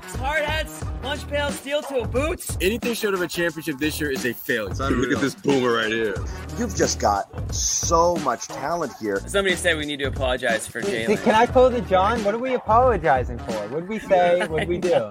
hard hats, lunch pails, steel toe boots. Anything short of a championship this year is a failure. Look at this boomer right here. You've just got so much talent here. Somebody said we need to apologize for Jalen. Can I call it John? What are we apologizing for? What did we say? What did we do?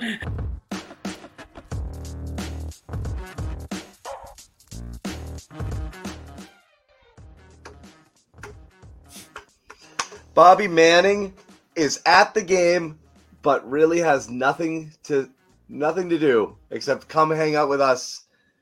Bobby Manning is at the game, but really has nothing to do except come hang out with us.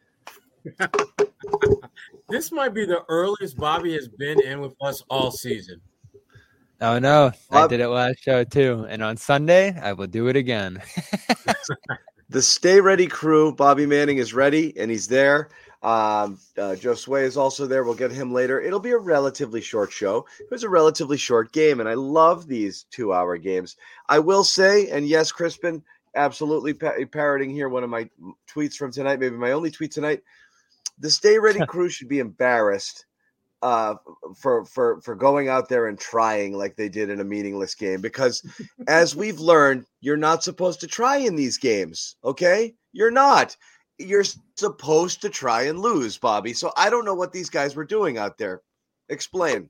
This might be the earliest Bobby has been in with us all season. Oh, no. I did it last show, too. And on Sunday, I will do it again. The Stay Ready crew, Bobby Manning is ready, and he's there. Josue is also there. We'll get him later. It'll be a relatively short show. It was a relatively short game, and I love these 2-hour games. I will say, and yes, Crispin, absolutely parroting here one of my tweets from tonight, maybe my only tweet tonight. The Stay Ready crew should be embarrassed for going out there and trying like they did in a meaningless game, because as we've learned, you're not supposed to try in these games, okay? You're not. You're supposed to try and lose, Bobby. So I don't know what these guys were doing out there. Explain.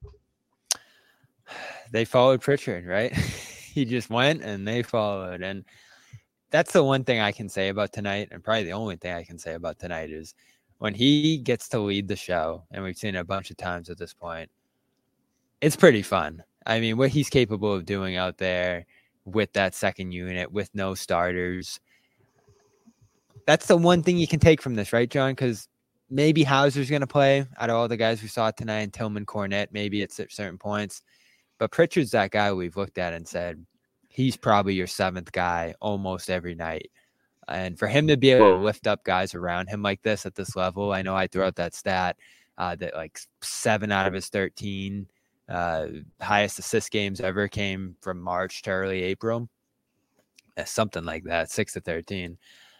They followed Pritchard, right? He just went and they followed. And that's the one thing I can say about tonight, and probably the only thing I can say about tonight, is when he gets to lead the show, and we've seen it a bunch of times at this point, it's pretty fun. I mean, what he's capable of doing out there with that second unit, with no starters, that's the one thing you can take from this, right, John? Because maybe Hauser's going to play out of all the guys we saw tonight, and Tillman, Cornette, maybe at certain points. But Pritchard's that guy we've looked at and said, he's probably your seventh guy almost every night. And for him to be able to lift up guys around him like this at this level, I know I threw out that stat that like 7 out of his 13 highest assist games ever came from March to early April. Something like that, 6 to 13.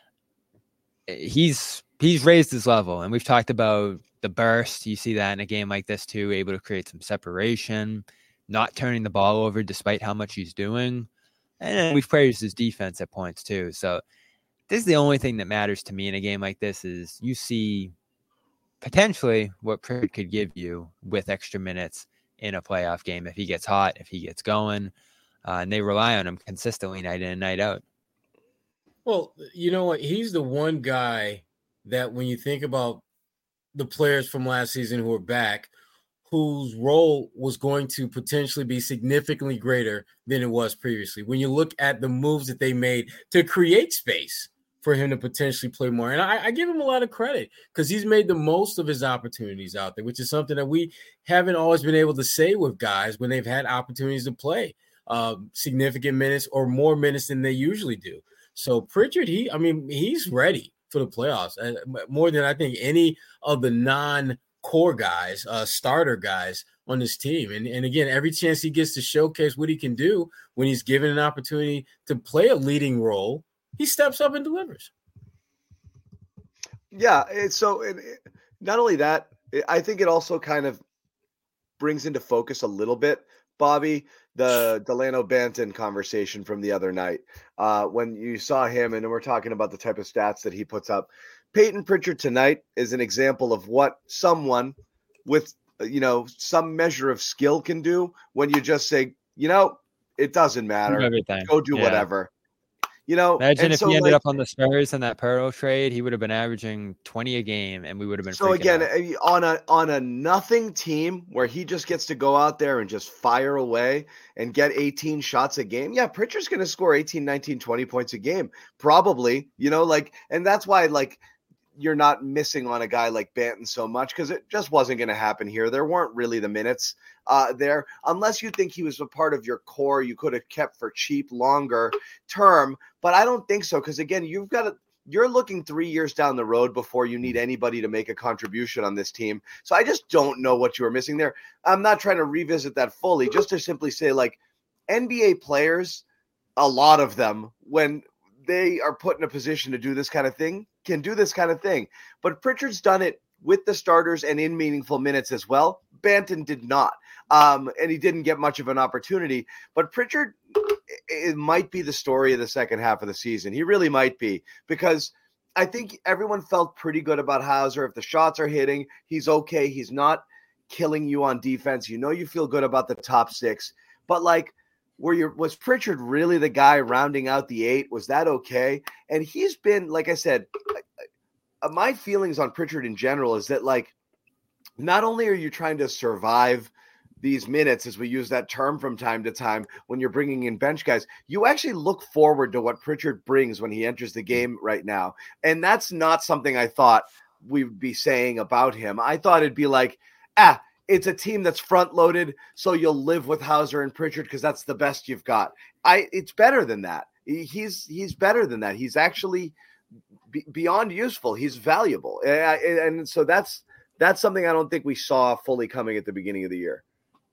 He's raised his level, and we've talked about the burst. You see that in a game like this too, able to create some separation, not turning the ball over despite how much he's doing. And we've praised his defense at points too. So this is the only thing that matters to me in a game like this, is you see potentially what Pritchard could give you with extra minutes in a playoff game if he gets hot, if he gets going, and they rely on him consistently night in and night out. Well, you know what? He's the one guy that when you think about the players from last season who are back, whose role was going to potentially be significantly greater than it was previously. When you look at the moves that they made to create space for him to potentially play more. And I give him a lot of credit because he's made the most of his opportunities out there, which is something that we haven't always been able to say with guys when they've had opportunities to play significant minutes or more minutes than they usually do. So Pritchard, he's ready for the playoffs more than I think any of the non-core guys, starter guys on this team. And again, every chance he gets to showcase what he can do when he's given an opportunity to play a leading role, he steps up and delivers. Yeah, not only that, I think it also kind of brings into focus a little bit, Bobby, the Delano Banton conversation from the other night. When you saw him, and we're talking about the type of stats that he puts up. Peyton Pritchard tonight is an example of what someone with, some measure of skill can do when you just say, it doesn't matter. Go do whatever. Imagine if he ended up on the Spurs in that Pearl trade, he would have been averaging 20 a game, and we would have been. So again, on a nothing team where he just gets to go out there and just fire away and get 18 shots a game. Yeah, Pritchard's going to score 18, 19, 20 points a game, probably. And that's why you're not missing on a guy like Banton so much, because it just wasn't going to happen here. There weren't really the minutes there, unless you think he was a part of your core you could have kept for cheap longer term. But I don't think so, because again, you're looking 3 years down the road before you need anybody to make a contribution on this team. So I just don't know what you were missing there. I'm not trying to revisit that fully, just to simply say, NBA players, a lot of them, when they are put in a position to do this kind of thing, can do this kind of thing. But Pritchard's done it with the starters and in meaningful minutes as well. Banton did not. And he didn't get much of an opportunity. But Pritchard, it might be the story of the second half of the season. He really might be, because I think everyone felt pretty good about Hauser. If the shots are hitting, he's okay. He's not killing you on defense. You feel good about the top six. But like, was Pritchard really the guy rounding out the eight? Was that okay? And he's been, like I said, my feelings on Pritchard in general is that, like, not only are you trying to survive these minutes, as we use that term from time to time, when you're bringing in bench guys, you actually look forward to what Pritchard brings when he enters the game right now. And that's not something I thought we would be saying about him. I thought it'd be like, it's a team that's front loaded, so you'll live with Hauser and Pritchard because that's the best you've got. It's better than that. He's better than that. He's actually beyond useful. He's valuable. And so that's something I don't think we saw fully coming at the beginning of the year.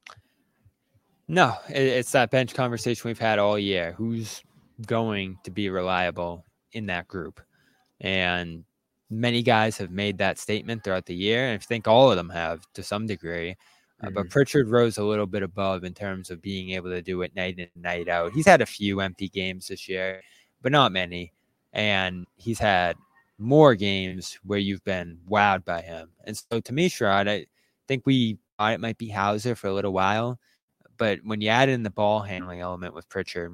No, it's that bench conversation we've had all year. Who's going to be reliable in that group? And many guys have made that statement throughout the year, and I think all of them have to some degree. But Pritchard rose a little bit above in terms of being able to do it night in, night out. He's had a few empty games this year, but not many. And he's had more games where you've been wowed by him. And so to me, Sherrod, I think we thought it might be Hauser for a little while. But when you add in the ball handling element with Pritchard,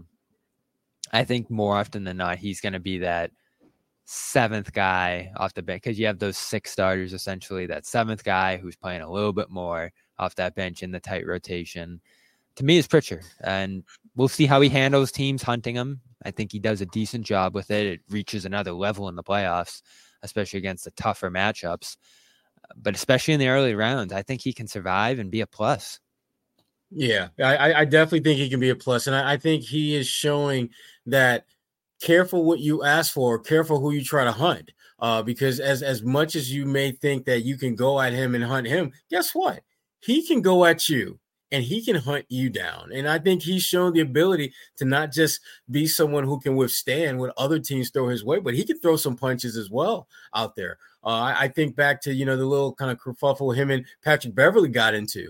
I think more often than not, he's going to be that seventh guy off the bench, because you have those six starters, essentially, that seventh guy who's playing a little bit more off that bench in the tight rotation. To me, is Pritchard. And we'll see how he handles teams hunting him. I think he does a decent job with it. It reaches another level in the playoffs, especially against the tougher matchups. But especially in the early rounds, I think he can survive and be a plus. Yeah, I definitely think he can be a plus. And I think he is showing that careful what you ask for, careful who you try to hunt. Because as much as you may think that you can go at him and hunt him, guess what? He can go at you and he can hunt you down. And I think he's shown the ability to not just be someone who can withstand when other teams throw his way, but he can throw some punches as well out there. I think back to, the little kind of kerfuffle him and Patrick Beverley got into,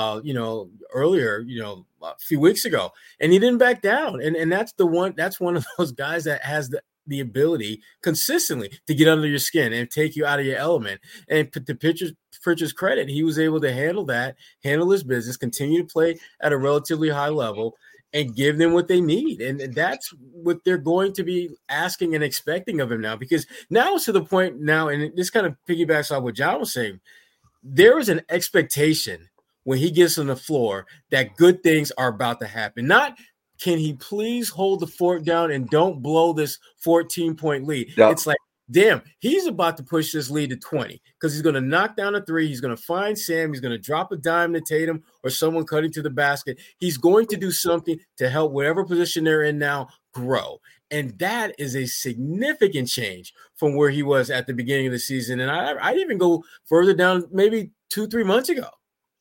earlier, a few weeks ago, and he didn't back down. And that's one of those guys that has the ability consistently to get under your skin and take you out of your element. And to Pritchard's credit, he was able to handle his business, continue to play at a relatively high level, and give them what they need. And that's what they're going to be asking and expecting of him now, because now it's to the point now, and this kind of piggybacks off what John was saying, there is an expectation when he gets on the floor that good things are about to happen. Not, can he please hold the fort down and don't blow this 14-point lead? Yep. It's like, damn, he's about to push this lead to 20 because he's going to knock down a three. He's going to find Sam. He's going to drop a dime to Tatum or someone cutting to the basket. He's going to do something to help whatever position they're in now grow. And that is a significant change from where he was at the beginning of the season. And I'd even go further down, maybe 2-3 months ago.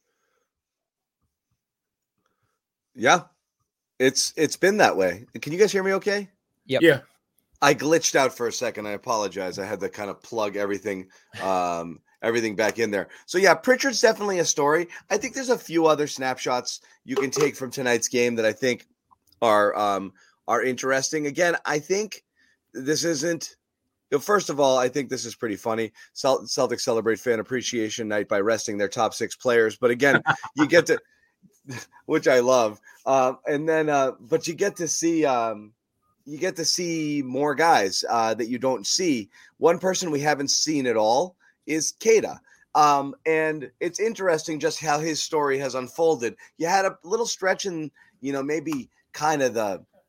Yeah, it's been that way. Can you guys hear me okay? Yep. Yeah. I glitched out for a second. I apologize. I had to kind of plug everything back in there. So yeah, Pritchard's definitely a story. I think there's a few other snapshots you can take from tonight's game that I think are interesting. Again, I think this isn't. First of all, I think this is pretty funny. Celtics celebrate fan appreciation night by resting their top 6 players. But again, you get to, which I love, and then but you get to see. You get to see more guys that you don't see. One person we haven't seen at all is Queta. And it's interesting just how his story has unfolded. You had a little stretch in, maybe kind of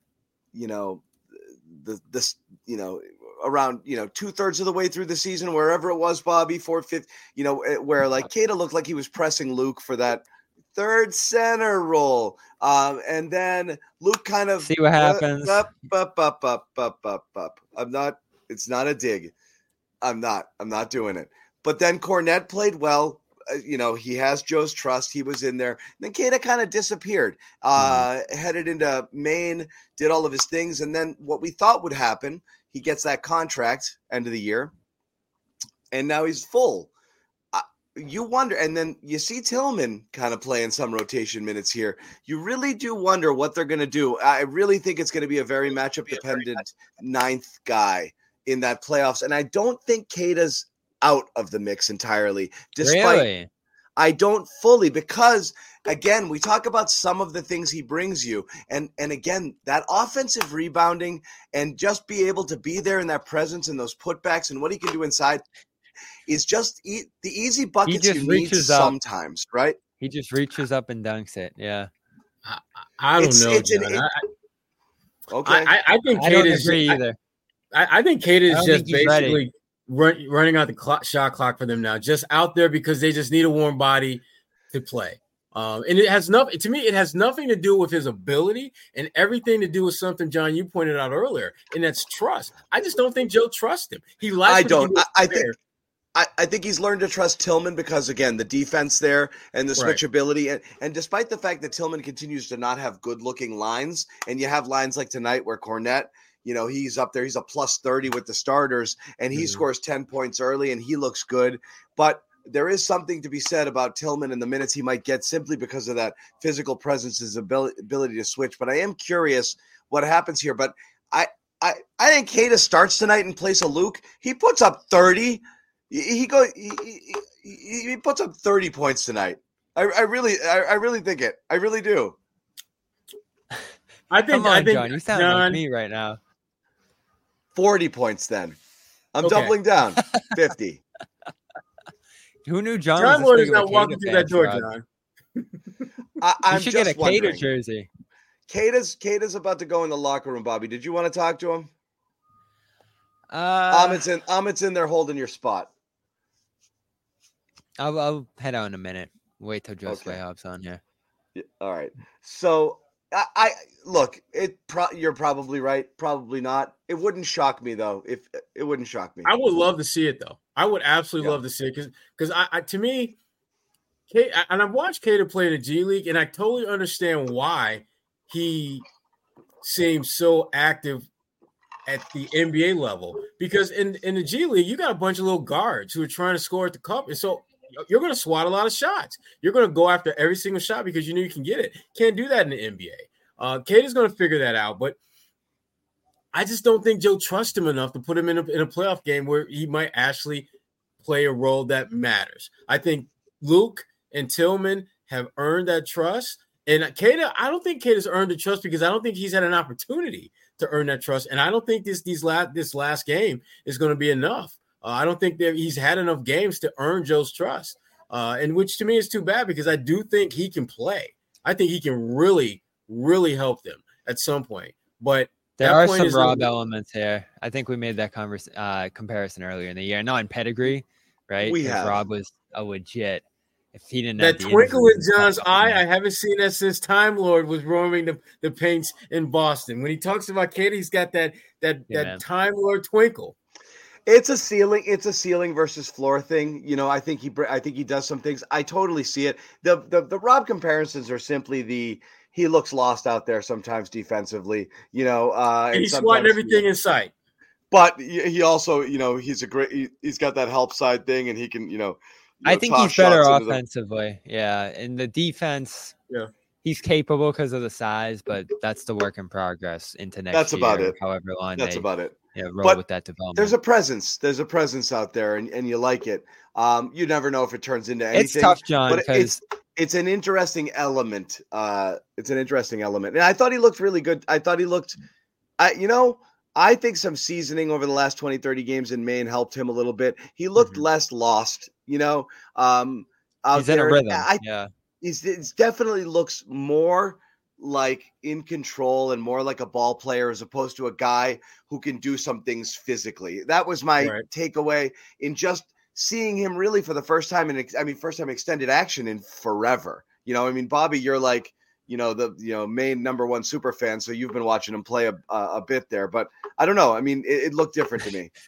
around, 2/3 of the way through the season, wherever it was, Bobby, 4/5, where like Queta looked like he was pressing Luke for that third center role. And then Luke kind of see what happens. Up. It's not a dig. I'm not doing it. But then Kornet played well. He has Joe's trust. He was in there. Then Queta kind of disappeared, headed into Maine, did all of his things. And then what we thought would happen, he gets that contract end of the year. And now he's full. you wonder, and then you see Tillman kind of playing some rotation minutes here. You really do wonder what they're going to do. I really think it's going to be a very matchup-dependent ninth guy in that playoffs, and I don't think Keita's out of the mix entirely. Really? I don't fully, because again, we talk about some of the things he brings you, and again, that offensive rebounding and just be able to be there in that presence and those putbacks and what he can do inside is just the easy buckets you need sometimes, right? He just reaches up and dunks it. Yeah, I don't know, John. Okay, I think I don't Keita is agree either. I think Keita is just basically ready. running out the shot clock for them now, just out there because they just need a warm body to play. And it has nothing to me. It has nothing to do with his ability and everything to do with something, John, you pointed out earlier, and that's trust. I just don't think Joe trusts him. He likes. I think he's learned to trust Tillman because, again, the defense there and the switchability. And despite the fact that Tillman continues to not have good-looking lines, and you have lines like tonight where Kornet, he's up there. He's a plus 30 with the starters, and he scores 10 points early, and he looks good. But there is something to be said about Tillman and the minutes he might get simply because of that physical presence, his ability to switch. But I am curious what happens here. But I think Keita starts tonight in place of Luke. He puts up 30. He puts up 30 points tonight. I really think it. I really do. I think John, you sound like me right now. 40 points then. I'm doubling down. 50. Who knew John was this big of a not walking through that door, John? You should get a Keita jersey. Keita's about to go in the locker room, Bobby. Did you want to talk to him? Amit's in there holding your spot. I'll head out in a minute. Wait till Joe Sway hops on here. Yeah, all right. So I look. You're probably right. Probably not. It wouldn't shock me though. If it wouldn't shock me. I would love to see it though. I would absolutely love to see it because I to me, and I've watched Keita play in the G League, and I totally understand why he seems so active at the NBA level. Because in the G League, you got a bunch of little guards who are trying to score at the cup, and so you're going to swat a lot of shots. You're going to go after every single shot because you know you can get it. Can't do that in the NBA. Keita's going to figure that out, but I just don't think Joe trusts him enough to put him in a playoff game where he might actually play a role that matters. I think Luke and Tillman have earned that trust, and Keita, I don't think Keita's earned the trust because I don't think he's had an opportunity to earn that trust, and I don't think this last game is going to be enough. I don't think that he's had enough games to earn Joe's trust, and which to me is too bad because I do think he can play. I think he can really, really help them at some point. But there are some Rob elements here. I think we made that comparison earlier in the year. Not in pedigree, right? We have. Rob was a legit. If he didn't that have twinkle in John's eye, I haven't seen that since Time Lord was roaming the paints in Boston. When he talks about Keita, he's got that Time Lord twinkle. It's a ceiling versus floor thing. I think he does some things. I totally see it. The Rob comparisons are simply he looks lost out there sometimes defensively, and he's swatting everything in sight. But he also, he's got that help side thing, and he can, I think he's better offensively. Yeah. In the defense, he's capable because of the size, but that's the work in progress into next year. That's about it. However long that's about it. Roll with that development. There's a presence out there, and you like it. You never know if it turns into anything. It's tough, John, but it's an interesting element. And I thought he looked really good. I thought he looked, I think some seasoning over the last 20, 30 games in Maine helped him a little bit. He looked less lost, out he's there. In a rhythm. It definitely looks more like in control and more like a ball player as opposed to a guy who can do some things physically. That was my takeaway in just seeing him really for the first time first time extended action in forever. Bobby, you're like, the main number one super fan. So you've been watching him play a bit there, but I don't know. It looked different to me.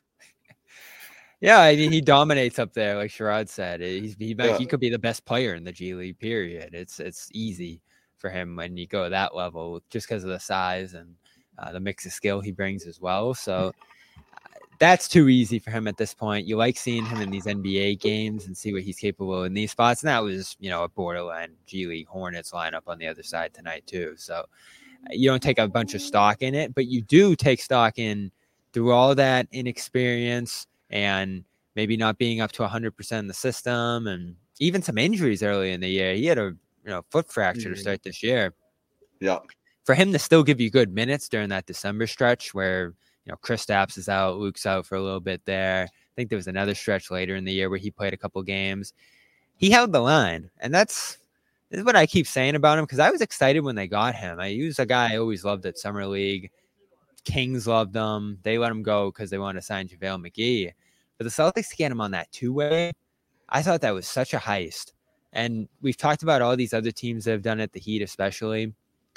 Yeah, he dominates up there, like Sherrod said. He could be the best player in the G League, period. It's easy for him when you go that level just because of the size and the mix of skill he brings as well. So that's too easy for him at this point. You like seeing him in these NBA games and see what he's capable in these spots. And that was, a borderline G League Hornets lineup on the other side tonight too. So you don't take a bunch of stock in it, but you do take stock in through all that inexperience and maybe not being up to 100% in the system and even some injuries early in the year. He had a foot fracture to start this year. Yeah. For him to still give you good minutes during that December stretch where Kristaps is out, Luke's out for a little bit there. I think there was another stretch later in the year where he played a couple games. He held the line, and this is what I keep saying about him because I was excited when they got him. He was a guy I always loved at Summer League. Kings loved him. They let him go because they wanted to sign JaVale McGee. But the Celtics to get him on that two-way, I thought that was such a heist. And we've talked about all these other teams that have done it, the Heat especially.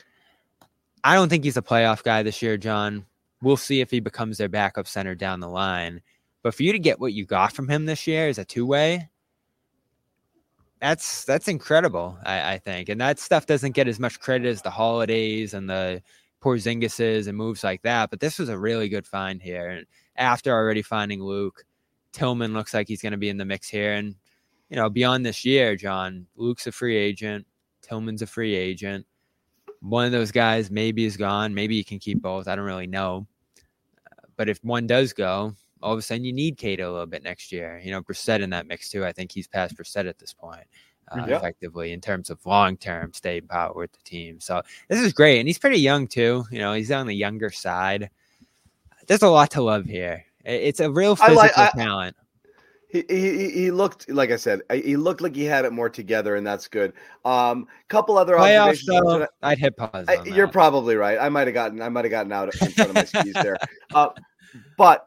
I don't think he's a playoff guy this year, John. We'll see if he becomes their backup center down the line. But for you to get what you got from him this year as a two-way, that's incredible, I think. And that stuff doesn't get as much credit as the Holidays and the Porzingises and moves like that. But this was a really good find here. And after already finding Luke, Tillman looks like he's going to be in the mix here. And, beyond this year, John, Luke's a free agent. Tillman's a free agent. One of those guys maybe is gone. Maybe you can keep both. I don't really know. But if one does go, all of a sudden you need Keita a little bit next year. Brissett in that mix too. I think he's past Brissett at this point, effectively, in terms of long-term staying power with the team. So this is great. And he's pretty young too. He's on the younger side. There's a lot to love here. It's a real physical talent. He looked, like I said, he looked like he had it more together, and that's good. Couple other playoffs, observations. I'd hit pause. You're probably right. I might have gotten out in front of my skis there. But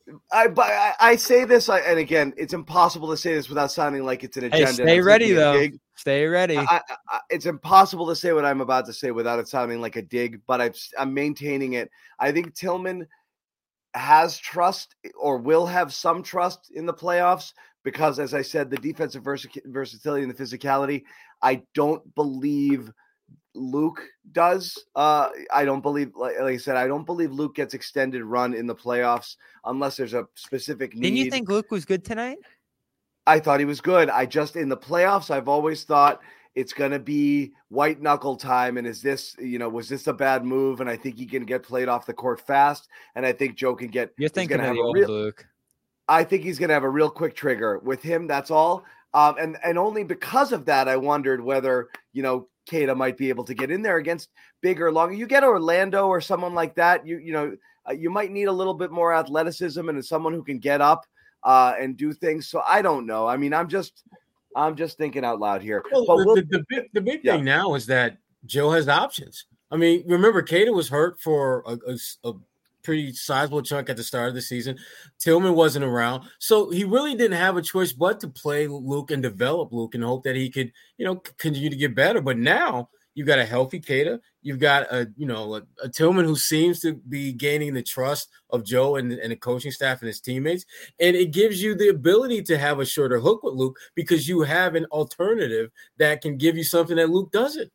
I say this, and again, it's impossible to say this without sounding like it's an agenda. Stay ready, though. Stay ready. It's impossible to say what I'm about to say without it sounding like a dig, but I'm maintaining it. I think Tillman has trust or will have some trust in the playoffs because, as I said, the defensive versatility and the physicality, I don't believe Luke does. I don't believe, like I said, I don't believe Luke gets extended run in the playoffs unless there's a specific need. Didn't you think Luke was good tonight? I thought he was good. In the playoffs, I've always thought it's going to be white knuckle time. And was this a bad move? And I think he can get played off the court fast. And I think Joe can get, you're thinking of the old Luke. I think he's going to have a real quick trigger with him. That's all. And only because of that, I wondered whether, Keita might be able to get in there against bigger, longer. You get Orlando or someone like that. You might need a little bit more athleticism and someone who can get up and do things. So I don't know. I mean, I'm just thinking out loud here. Well, the big thing now is that Joe has options. I mean, remember, Keita was hurt for a pretty sizable chunk at the start of the season. Tillman wasn't around. So he really didn't have a choice but to play Luke and develop Luke and hope that he could, continue to get better. But now you've got a healthy Keita. You've got a Tillman who seems to be gaining the trust of Joe and the coaching staff and his teammates. And it gives you the ability to have a shorter hook with Luke because you have an alternative that can give you something that Luke doesn't.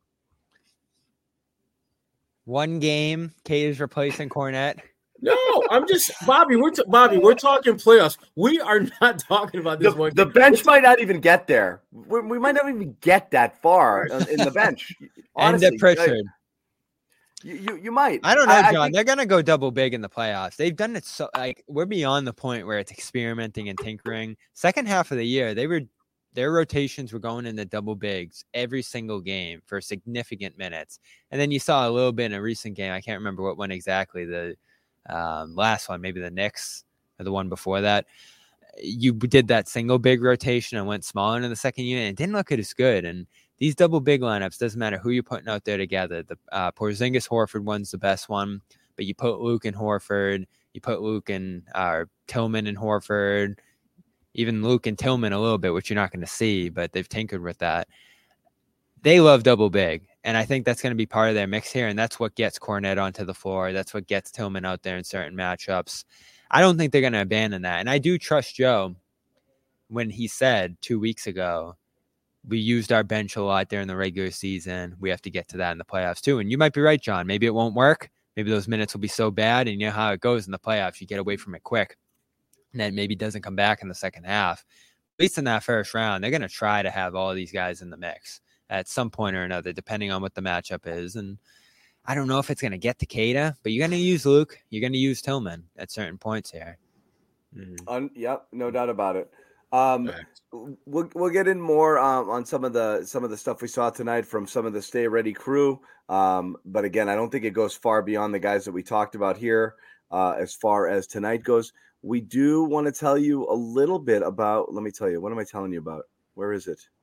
One game, Keita's replacing Kornet. No, I'm just Bobby. We're talking playoffs. We are not talking about this one. The bench might not even get there. We might not even get that far in the bench. Honestly, and Pritchard. You might. I don't know, John. They're gonna go double big in the playoffs. They've done it so we're beyond the point where it's experimenting and tinkering. Second half of the year, their rotations were going into double bigs every single game for significant minutes. And then you saw a little bit in a recent game. I can't remember what one exactly. The last one, maybe the Knicks or the one before that. You did that single big rotation and went smaller in the second unit. And it didn't look as good. And these double big lineups, doesn't matter who you're putting out there together. The Porzingis Horford one's the best one. But you put Luke and Horford. You put Luke and Tillman and Horford. Even Luke and Tillman a little bit, which you're not going to see, but they've tinkered with that. They love double big, and I think that's going to be part of their mix here, and that's what gets Kornet onto the floor. That's what gets Tillman out there in certain matchups. I don't think they're going to abandon that, and I do trust Joe when he said 2 weeks ago, we used our bench a lot during the regular season. We have to get to that in the playoffs too, and you might be right, John. Maybe it won't work, maybe those minutes will be so bad, and you know how it goes in the playoffs. You get away from it quick, and then maybe doesn't come back in the second half. At least in that first round, they're going to try to have all these guys in the mix at some point or another, depending on what the matchup is. And I don't know if it's going to get to Keita, but you're going to use Luke. You're going to use Tillman at certain points here. Yep, no doubt about it. We'll get in more on some of the stuff we saw tonight from some of the Stay Ready crew. But again, I don't think it goes far beyond the guys that we talked about here as far as tonight goes. We do want to tell you a little bit about, let me tell you, what am I telling you about? Where is it?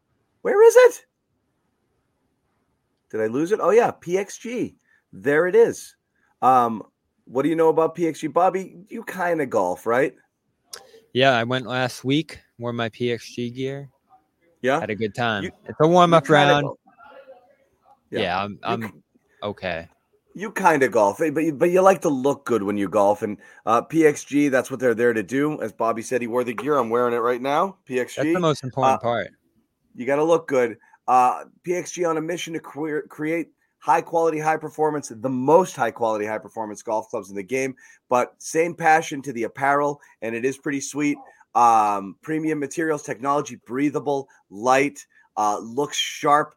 Did I lose it? Oh, yeah, PXG. There it is. What do you know about PXG? Bobby, you kind of golf, right? Yeah, I went last week, wore my PXG gear. Yeah. Had a good time. It's a warm-up round. Yeah, I'm okay. You kind of golf, but you like to look good when you golf. And PXG, that's what they're there to do. As Bobby said, he wore the gear. I'm wearing it right now. PXG. That's the most important part. You got to look good. PXG on a mission to create high-quality, high-performance, the most high-quality, high-performance golf clubs in the game, but same passion to the apparel, and it is pretty sweet. Premium materials, technology, breathable, light, looks sharp.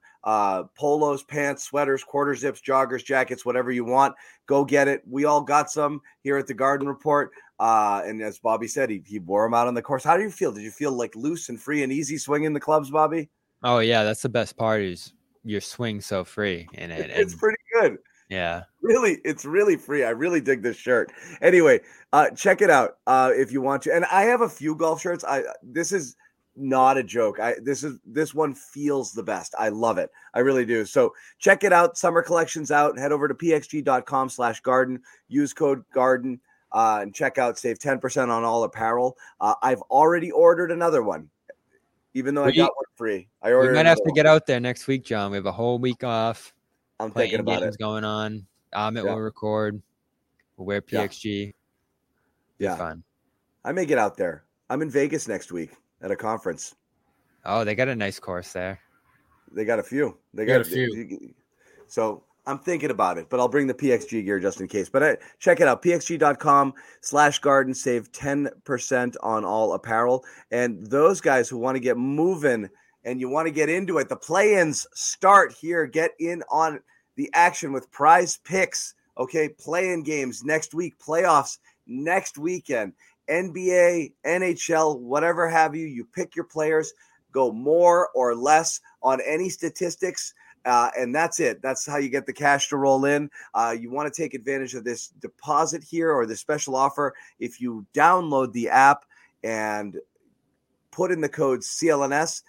Polos, pants, sweaters, quarter zips, joggers, jackets, whatever you want, go get it. We all got some here at the Garden Report. And as Bobby said, he wore them out on the course. How do you feel? Did you feel like loose and free and easy swinging the clubs, Bobby? Oh yeah, that's the best part is your swing so free in it. It's pretty good. Yeah. Really, it's really free. I really dig this shirt. Anyway, check it out if you want to. And I have a few golf shirts. This is not a joke. This one feels the best. I love it. I really do. So check it out. Summer collection's out. Head over to pxg.com/garden. Use code GARDEN and check out. Save 10% on all apparel. I've already ordered another one, even though I got one free. We might have to get out there next week, John. We have a whole week off. I'm thinking about it. Going on. Amit will record. We'll wear PXG. Yeah. Fun. I may get out there. I'm in Vegas next week at a conference. Oh, they got a nice course there. They got a few. They got a few. So I'm thinking about it, but I'll bring the PXG gear just in case. But check it out. pxg.com/garden. Save 10% on all apparel. And those guys who want to get moving and you want to get into it, the play-ins start here. Get in on the action with Prize Picks. Okay, play-in games next week. Playoffs next weekend. NBA, NHL, whatever have you. You pick your players, go more or less on any statistics, and that's it. That's how you get the cash to roll in. You want to take advantage of this deposit here or the special offer. If you download the app and put in the code CLNS,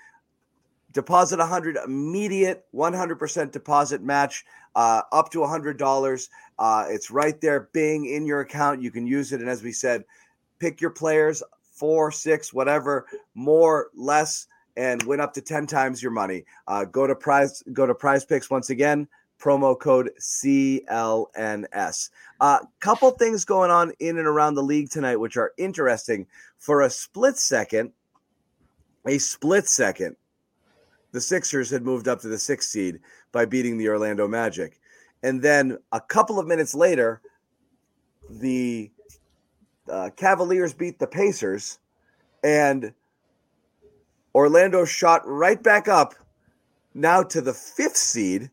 deposit $100, immediate 100% deposit match, up to $100. It's right there, bing, in your account. You can use it, and as we said, pick your players, 4, 6, whatever, more, less, and win up to 10 times your money. Go to Prize Picks once again, promo code CLNS. Couple things going on in and around the league tonight, which are interesting. For a split second, the Sixers had moved up to the 6th seed by beating the Orlando Magic. And then a couple of minutes later, the Cavaliers beat the Pacers, and Orlando shot right back up now to the 5th seed.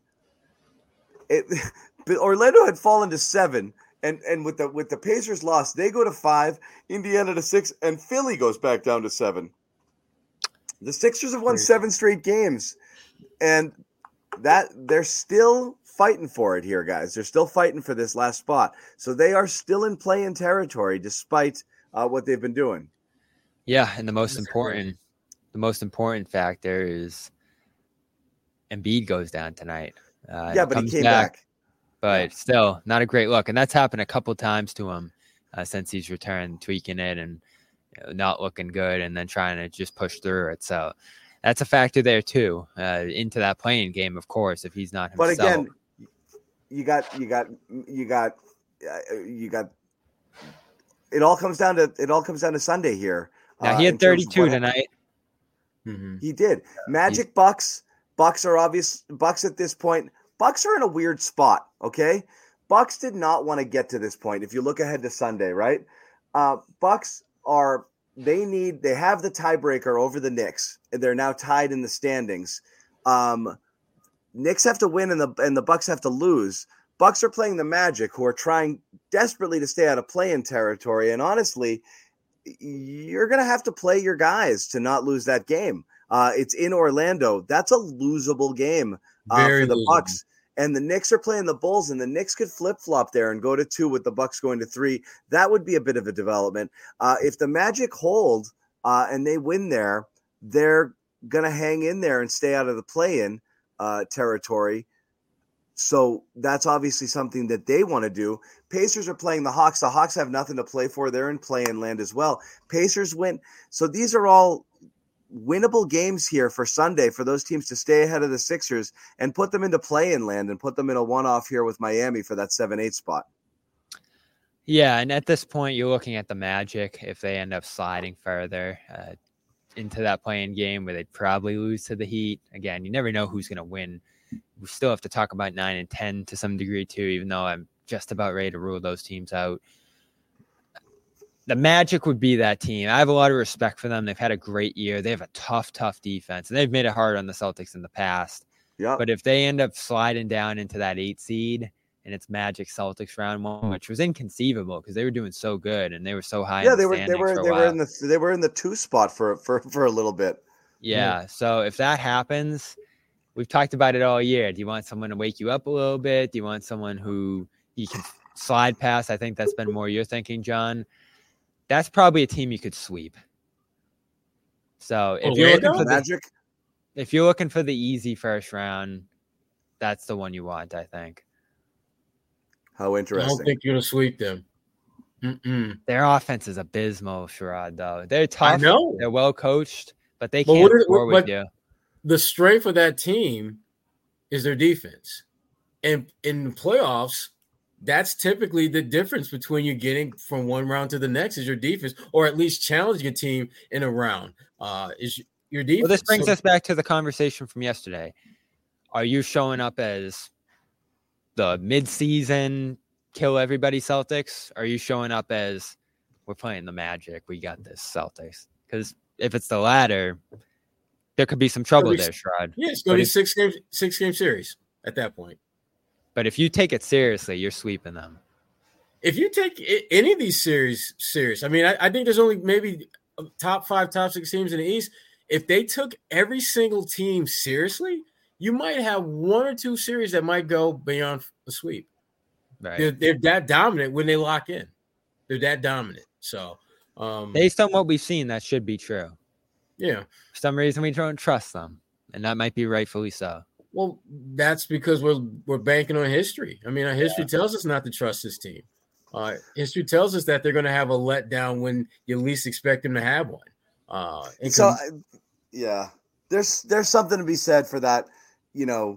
But Orlando had fallen to 7, and with the Pacers loss, they go to 5, Indiana to 6, and Philly goes back down to 7. The Sixers have won 7 straight games, and that they're still fighting for it here, guys. They're still fighting for this last spot. So they are still in play-in territory despite what they've been doing. Yeah, and the most important factor is Embiid goes down tonight. But he came back. But still, not a great look. And that's happened a couple times to him since he's returned, tweaking it and not looking good and then trying to just push through it. So that's a factor there too, into that playing game, of course, if he's not himself. But again, you got it all comes down to Sunday here. Now he had 32 tonight. Mm-hmm. He did. Magic, Bucks are obvious. Bucks at this point. Bucks are in a weird spot. Okay. Bucks did not want to get to this point. If you look ahead to Sunday, right? Bucks they have the tiebreaker over the Knicks. They're now tied in the standings. Knicks have to win and the Bucks have to lose. Bucks are playing the Magic, who are trying desperately to stay out of play-in territory. And honestly, you're going to have to play your guys to not lose that game. It's in Orlando. That's a losable game for the Bucks. And the Knicks are playing the Bulls, and the Knicks could flip-flop there and go to 2 with the Bucks going to 3. That would be a bit of a development. If the Magic hold and they win there, they're going to hang in there and stay out of the play-in territory. So that's obviously something that they want to do. Pacers are playing the Hawks. The Hawks have nothing to play for. They're in play-in land as well. Pacers win. So these are all winnable games here for Sunday for those teams to stay ahead of the Sixers and put them into play-in land and put them in a one-off here with Miami for that 7-8 spot. Yeah, and at this point, you're looking at the Magic if they end up sliding further into that play-in game where they'd probably lose to the Heat. Again, you never know who's going to win. We still have to talk about 9 and 10 to some degree too, even though I'm just about ready to rule those teams out. The Magic would be that team. I have a lot of respect for them. They've had a great year. They have a tough defense, and they've made it hard on the Celtics in the past. Yeah. But if they end up sliding down into that 8 seed and it's Magic Celtics round 1, which was inconceivable because they were doing so good and they were so high. Yeah, they were in the 2 spot for a little bit. Yeah. So if that happens, we've talked about it all year. Do you want someone to wake you up a little bit? Do you want someone who you can slide past? I think that's been more your thinking, John. That's probably a team you could sweep. So if you're looking for Magic, if you're looking for the easy first round, that's the one you want, I think. How interesting. I don't think you're going to sweep them. Their offense is abysmal, Sherrod, though. They're tough. I know. They're well coached, but they can't score with you. The strength of that team is their defense. And in the playoffs, that's typically the difference between you getting from one round to the next is your defense, or at least challenging a team in a round is your defense. Well, this brings us back to the conversation from yesterday. Are you showing up as the mid-season kill everybody Celtics? Or are you showing up as we're playing the Magic, we got this Celtics? Because if it's the latter, there could be some trouble there, Sherrod. Yeah, it's going to be a six-game series at that point. But if you take it seriously, you're sweeping them. If you take any of these series serious, I mean, I think there's only maybe top 5, top 6 teams in the East. If they took every single team seriously, you might have 1 or 2 series that might go beyond a sweep. Right. They're that dominant when they lock in. They're that dominant. So, based on what we've seen, that should be true. Yeah. For some reason, we don't trust them, and that might be rightfully so. Well, that's because we're banking on history. I mean, our history tells us not to trust this team. History tells us that they're going to have a letdown when you least expect them to have one. There's something to be said for that. You know,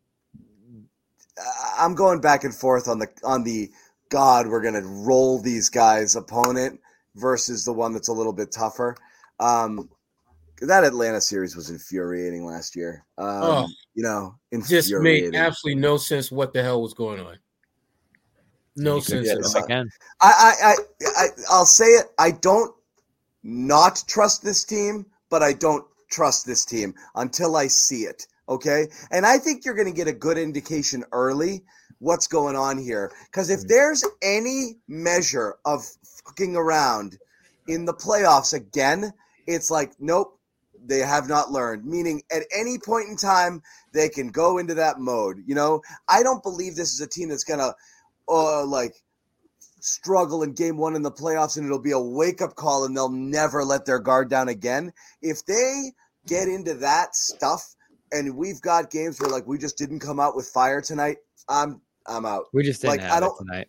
I'm going back and forth on the God, we're going to roll these guys opponent versus the one that's a little bit tougher. That Atlanta series was infuriating last year. Infuriating. Just made absolutely no sense what the hell was going on. No sense at all. I'll say it. I don't not trust this team, but I don't trust this team until I see it. Okay? And I think you're going to get a good indication early what's going on here. Because if there's any measure of fucking around in the playoffs again, it's like, nope. They have not learned, meaning at any point in time, they can go into that mode. You know, I don't believe this is a team that's going to struggle in game 1 in the playoffs and it'll be a wake-up call and they'll never let their guard down again. If they get into that stuff and we've got games where, like, we just didn't come out with fire tonight, I'm out. We just didn't have it tonight.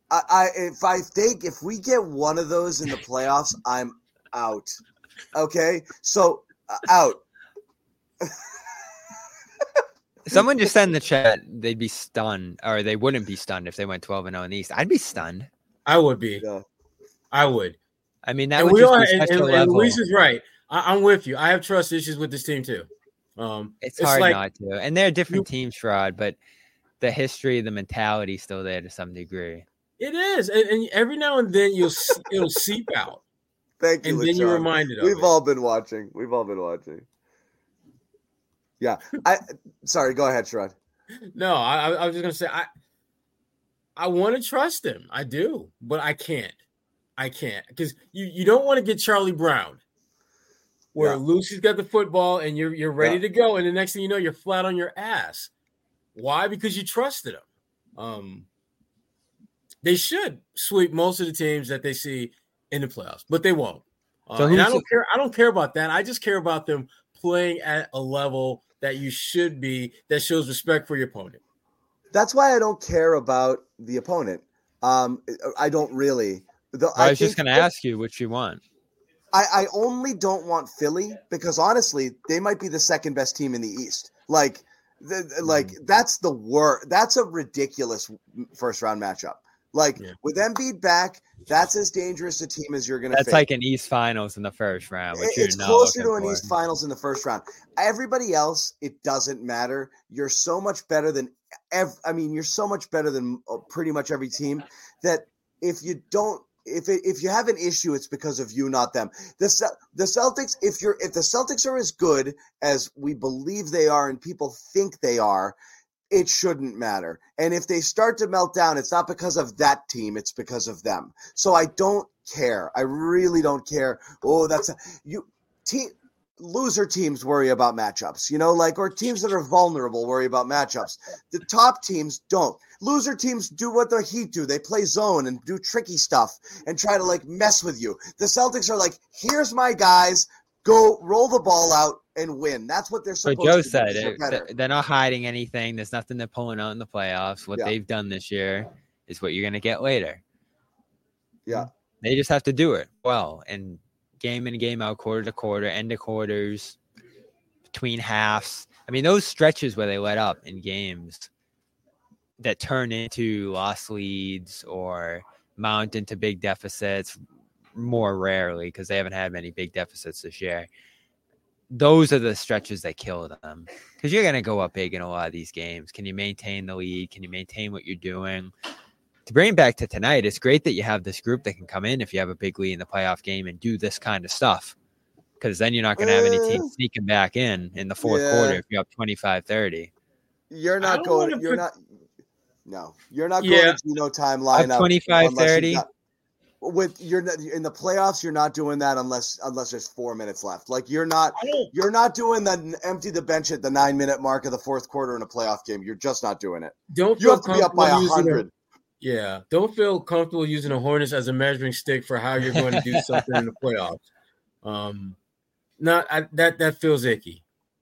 If we get one of those in the playoffs, I'm out. Okay? So out. Someone just said in the chat they'd be stunned, or they wouldn't be stunned if they went 12-0 in the East. I'd be stunned. I would be. Yeah. I would. I mean, that would just be such a level. And Luis is right. I'm with you. I have trust issues with this team too. It's hard not to. And they're different teams, Sherrod, but the history, the mentality still there to some degree. It is, and every now and then it'll seep out. Thank you, and LeSean. then you're reminded of it. We've all been watching. Yeah. Sorry, go ahead, Sherrod. No, I was just gonna say I want to trust him. I do, but I can't because you don't want to get Charlie Brown, where Lucy's got the football and you're ready to go, and the next thing you know, you're flat on your ass. Why? Because you trusted him. They should sweep most of the teams that they see in the playoffs, but they won't. And I don't care. I don't care about that. I just care about them playing at a level that you should be, that shows respect for your opponent. That's why I don't care about the opponent. I don't really. I was just going to ask you what you want. I only don't want Philly because honestly, they might be the second best team in the East. That's the worst. That's a ridiculous first round matchup. With Embiid back, that's as dangerous a team as you're going to face. That's like an East Finals in the first round. It's closer to an East Finals in the first round. Everybody else, it doesn't matter. You're so much better than you're so much better than pretty much every team that if you have an issue, it's because of you, not them. The Celtics, if the Celtics are as good as we believe they are and people think they are, it shouldn't matter. And if they start to melt down, it's not because of that team, it's because of them. So I don't care. I really don't care. Loser teams worry about matchups, or teams that are vulnerable worry about matchups. The top teams don't. Loser teams do what the Heat do. They play zone and do tricky stuff and try to mess with you. The Celtics are here's my guys, go roll the ball out and win. That's what they're supposed to do. But Joe said they're not hiding anything. There's nothing they're pulling out in the playoffs. What they've done this year is what you're going to get later. Yeah. They just have to do it well. And game in and game out, quarter to quarter, end of quarters, between halves. Those stretches where they let up in games that turn into lost leads or mount into big deficits more rarely because they haven't had many big deficits this year. Those are the stretches that kill them because you're going to go up big in a lot of these games. Can you maintain the lead? Can you maintain what you're doing? To bring it back to tonight, it's great that you have this group that can come in if you have a big lead in the playoff game and do this kind of stuff because then you're not going to have any teams sneaking back in the fourth quarter if you're up 25-30. You're not going to Geno time lineup. Up 25-30. You're in the playoffs, you're not doing that unless there's 4 minutes left. You're not doing the empty the bench at the 9-minute mark of the fourth quarter in a playoff game. You're just not doing it. You have to be up by 100. Don't feel comfortable using the Hornets as a measuring stick for how you're going to do something in the playoffs. That feels icky.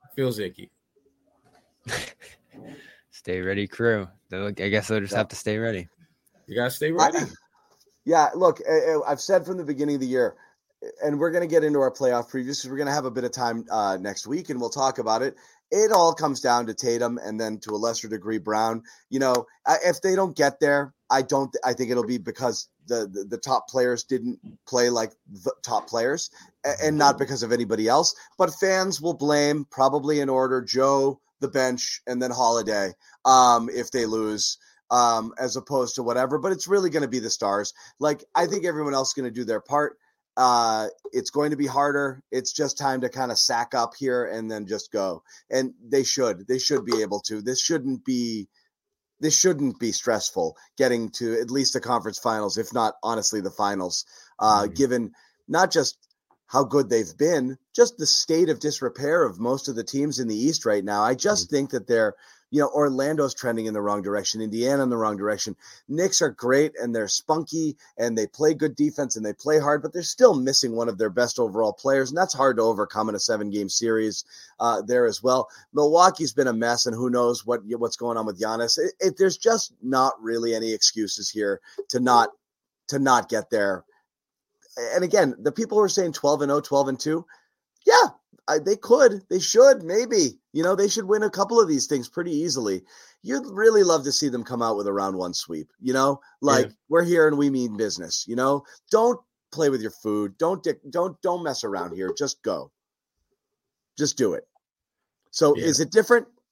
Stay ready, crew. I guess they'll just have to stay ready. You gotta stay ready. Yeah, look, I've said from the beginning of the year, and we're going to get into our playoff previews because we're going to have a bit of time next week, and we'll talk about it. It all comes down to Tatum and then to a lesser degree Brown. If they don't get there, I think it'll be because the top players didn't play like the top players and not because of anybody else. But fans will blame, probably in order, Joe, the bench, and then Holiday if they lose. As opposed to whatever, but it's really going to be the stars. I think everyone else is going to do their part. It's going to be harder. It's just time to kind of sack up here and then just go. And they should be able to. This shouldn't be stressful getting to at least the conference finals, if not honestly the finals, given not just how good they've been, just the state of disrepair of most of the teams in the East right now. I just think that they're, Orlando's trending in the wrong direction, Indiana in the wrong direction. Knicks are great and they're spunky and they play good defense and they play hard, but they're still missing one of their best overall players. And that's hard to overcome in a 7-game series there as well. Milwaukee's been a mess and who knows what's going on with Giannis. There's just not really any excuses here to not get there. And again, the people who are saying 12-0, 12-2, yeah, they should, maybe. They should win a couple of these things pretty easily. You'd really love to see them come out with a round one sweep, we're here and we mean business, Don't play with your food. Don't mess around here. Just go. Just do it. So Is it different?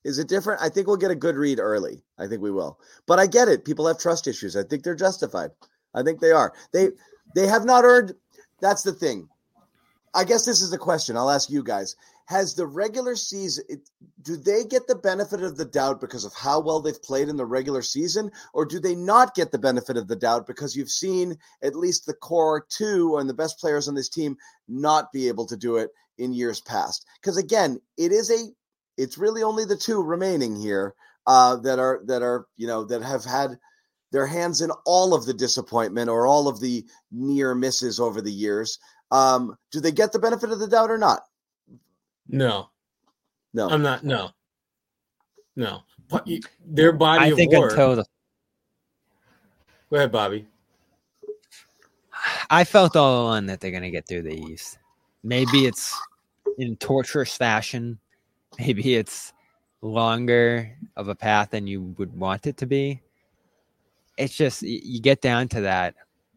Is it different? I think we'll get a good read early. I think we will. But I get it. People have trust issues. I think they're justified. I think they are. They have not earned. That's the thing. I guess this is the question. I'll ask you guys. Has the regular season, do they get the benefit of the doubt because of how well they've played in the regular season, or do they not get the benefit of the doubt because you've seen at least the core two and the best players on this team not be able to do it in years past? Because again, it's really only the two remaining here that have had their hands in all of the disappointment or all of the near misses over the years. Do they get the benefit of the doubt or not? No. I'm not. No. Their body I of think work. Go ahead, Bobby. I felt all along that they're going to get through the East. Maybe it's in torturous fashion. Maybe it's longer of a path than you would want it to be. It's just, you get down to that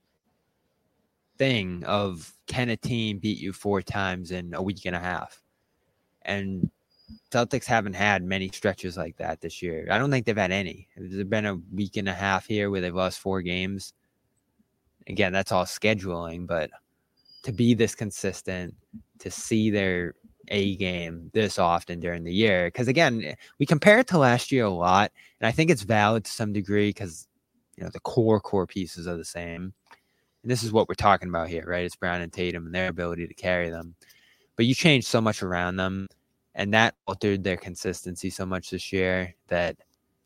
thing of, can a team beat you 4 times in a week and a half? And Celtics haven't had many stretches like that this year. I don't think they've had any. There's been a week and a half here where they've lost 4 games. Again, that's all scheduling, but to be this consistent, to see their A game this often during the year, because again, we compare it to last year a lot, and I think it's valid to some degree because the core pieces are the same. And this is what we're talking about here, right? It's Brown and Tatum and their ability to carry them. But you changed so much around them, and that altered their consistency so much this year that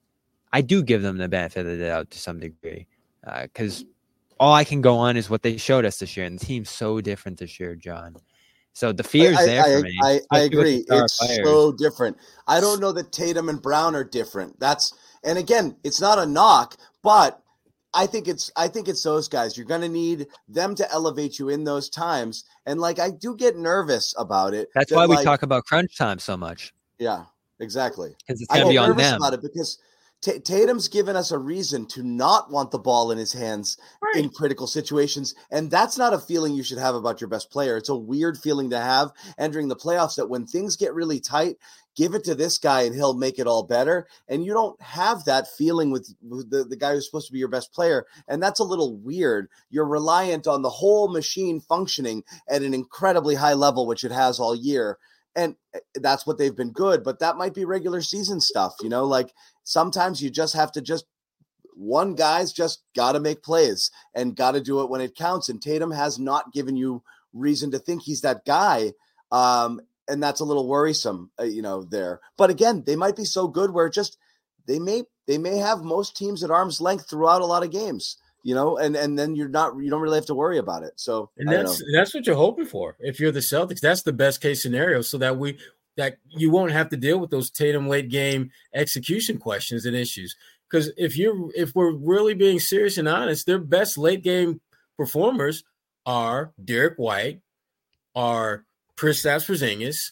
I do give them the benefit of the doubt to some degree. Because all I can go on is what they showed us this year, and the team's so different this year, John. So the fear's there for me. I agree. It's so different. I don't know that Tatum and Brown are different. And again, it's not a knock, but I think it's those guys. You're going to need them to elevate you in those times. And I do get nervous about it. That's why we talk about crunch time so much. Yeah, exactly. Because it's going to be on them. About it because Tatum's given us a reason to not want the ball in his hands in critical situations. And that's not a feeling you should have about your best player. It's a weird feeling to have entering the playoffs, that when things get really tight, give it to this guy and he'll make it all better. And you don't have that feeling with the guy who's supposed to be your best player. And that's a little weird. You're reliant on the whole machine functioning at an incredibly high level, which it has all year. And that's what they've been good. But that might be regular season stuff, sometimes you just have to one guy's just got to make plays and got to do it when it counts. And Tatum has not given you reason to think he's that guy. And that's a little worrisome, there. But again, they might be so good where they may have most teams at arm's length throughout a lot of games, and then you don't really have to worry about it. So, and that's what you're hoping for. If you're the Celtics, that's the best case scenario, so that you won't have to deal with those Tatum late game execution questions and issues. Because if we're really being serious and honest, their best late game performers are Derek White, are Kristaps Porzingis,